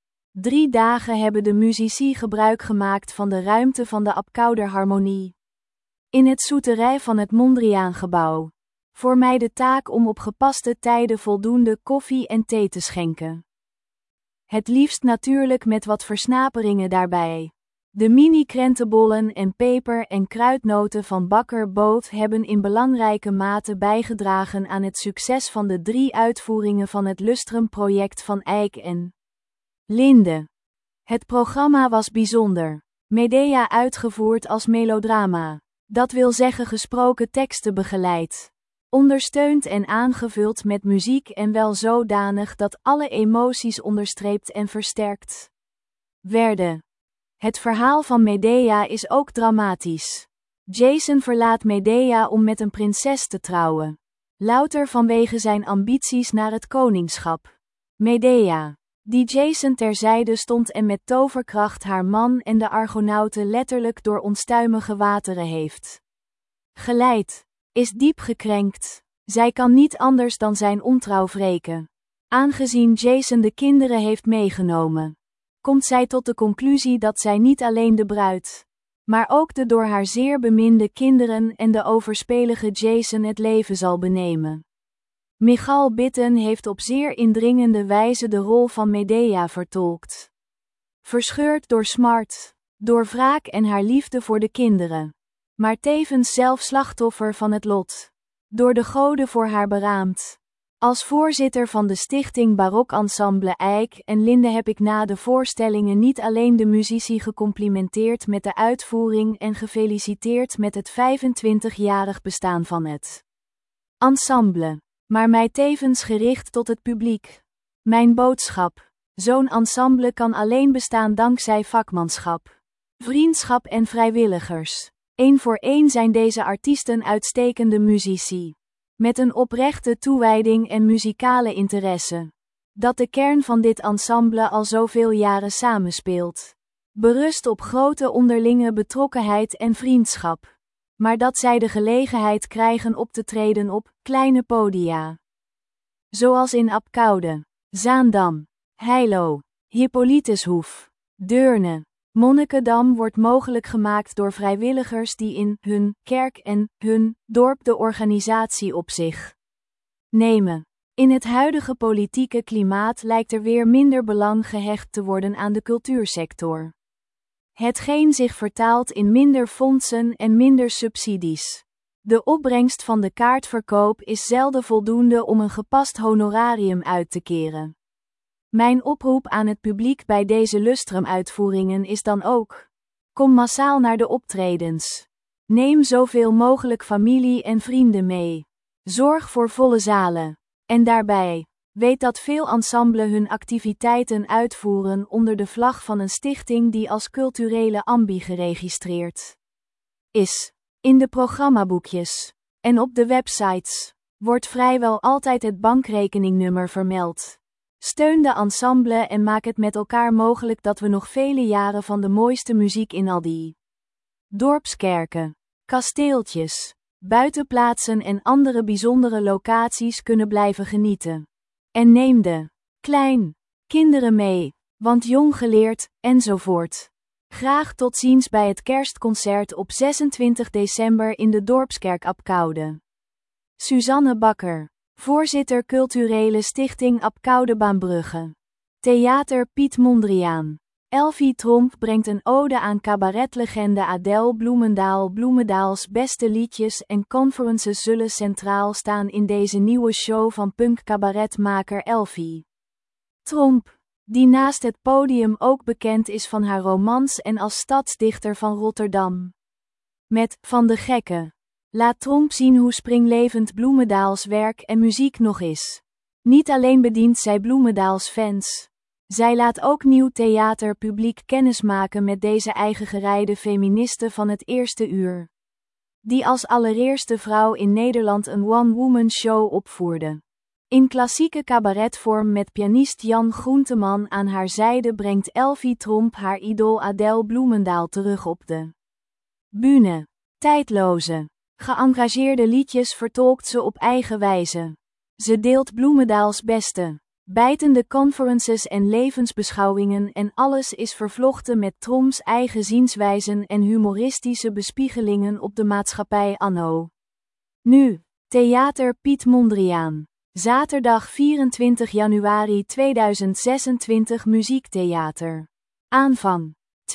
3 dagen hebben de muzici gebruik gemaakt van de ruimte van de Apkouder Harmonie in het souterrain van het Mondriaangebouw. Voor mij de taak om op gepaste tijden voldoende koffie en thee te schenken. Het liefst natuurlijk met wat versnaperingen daarbij. De mini-krentenbollen en peper- en kruidnoten van bakker Boot hebben in belangrijke mate bijgedragen aan het succes van de 3 uitvoeringen van het Lustrum-project van Eik en Linde. Het programma was bijzonder. Medea uitgevoerd als melodrama. Dat wil zeggen gesproken teksten begeleid, ondersteund en aangevuld met muziek en wel zodanig dat alle emoties onderstreept en versterkt werden. Het verhaal van Medea is ook dramatisch. Jason verlaat Medea om met een prinses te trouwen. Louter vanwege zijn ambities naar het koningschap. Medea, die Jason terzijde stond en met toverkracht haar man en de Argonauten letterlijk door onstuimige wateren heeft geleid, is diep gekrenkt. Zij kan niet anders dan zijn ontrouw wreken. Aangezien Jason de kinderen heeft meegenomen, komt zij tot de conclusie dat zij niet alleen de bruid maar ook de door haar zeer beminde kinderen en de overspelige Jason het leven zal benemen. Michal Bitten heeft op zeer indringende wijze de rol van Medea vertolkt. Verscheurd door smart, door wraak en haar liefde voor de kinderen. Maar tevens zelf slachtoffer van het lot. Door de goden voor haar beraamd. Als voorzitter van de stichting Barok Ensemble Eik en Linde heb ik na de voorstellingen niet alleen de muzici gecomplimenteerd met de uitvoering en gefeliciteerd met het 25-jarig bestaan van het ensemble, maar mij tevens gericht tot het publiek. Mijn boodschap: zo'n ensemble kan alleen bestaan dankzij vakmanschap, vriendschap en vrijwilligers. 1 voor 1 zijn deze artiesten uitstekende muzici. Met een oprechte toewijding en muzikale interesse. Dat de kern van dit ensemble al zoveel jaren samenspeelt. Berust op grote onderlinge betrokkenheid en vriendschap. Maar dat zij de gelegenheid krijgen op te treden op kleine podia. Zoals in Apkoude, Zaandam, Heilo, Hippolytushoef, Deurne. Monnikendam wordt mogelijk gemaakt door vrijwilligers die in hun kerk en hun dorp de organisatie op zich nemen. In het huidige politieke klimaat lijkt er weer minder belang gehecht te worden aan de cultuursector. Hetgeen zich vertaalt in minder fondsen en minder subsidies. De opbrengst van de kaartverkoop is zelden voldoende om een gepast honorarium uit te keren. Mijn oproep aan het publiek bij deze Lustrum-uitvoeringen is dan ook: kom massaal naar de optredens. Neem zoveel mogelijk familie en vrienden mee. Zorg voor volle zalen. En daarbij, weet dat veel ensembles hun activiteiten uitvoeren onder de vlag van een stichting die als culturele ambi geregistreerd is. In de programmaboekjes en op de websites wordt vrijwel altijd het bankrekeningnummer vermeld. Steun de ensemble en maak het met elkaar mogelijk dat we nog vele jaren van de mooiste muziek in al die dorpskerken, kasteeltjes, buitenplaatsen en andere bijzondere locaties kunnen blijven genieten. En neem de kinderen mee, want jong geleerd, enzovoort. Graag tot ziens bij het kerstconcert op 26 december in de Dorpskerk Apkoude. Suzanne Bakker, voorzitter Culturele Stichting Apkoude Baambrugge. Theater Piet Mondriaan. Elfie Tromp brengt een ode aan cabaretlegende Adèle Bloemendaal. Bloemendaals beste liedjes en conferences zullen centraal staan in deze nieuwe show van punk-cabaretmaker Elfie Tromp, die naast het podium ook bekend is van haar romans en als stadsdichter van Rotterdam. Met Van de Gekke laat Tromp zien hoe springlevend Bloemendaals werk en muziek nog is. Niet alleen bedient zij Bloemendaals fans. Zij laat ook nieuw theaterpubliek kennismaken met deze eigengereide feministe van het eerste uur. Die als allereerste vrouw in Nederland een one-woman show opvoerde. In klassieke cabaretvorm met pianist Jan Groenteman aan haar zijde brengt Elfie Tromp haar idool Adèle Bloemendaal terug op de bühne. Tijdloze, geëngageerde liedjes vertolkt ze op eigen wijze. Ze deelt Bloemendaals beste, bijtende conferences en levensbeschouwingen en alles is vervlochten met Tromps eigen zienswijzen en humoristische bespiegelingen op de maatschappij anno nu. Theater Piet Mondriaan. Zaterdag 24 januari 2026 Muziektheater. Aanvang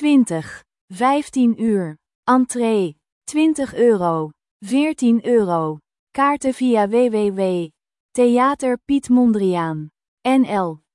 15 uur. Entree €20. 14 euro. Kaarten via www.theaterpietmondriaan.nl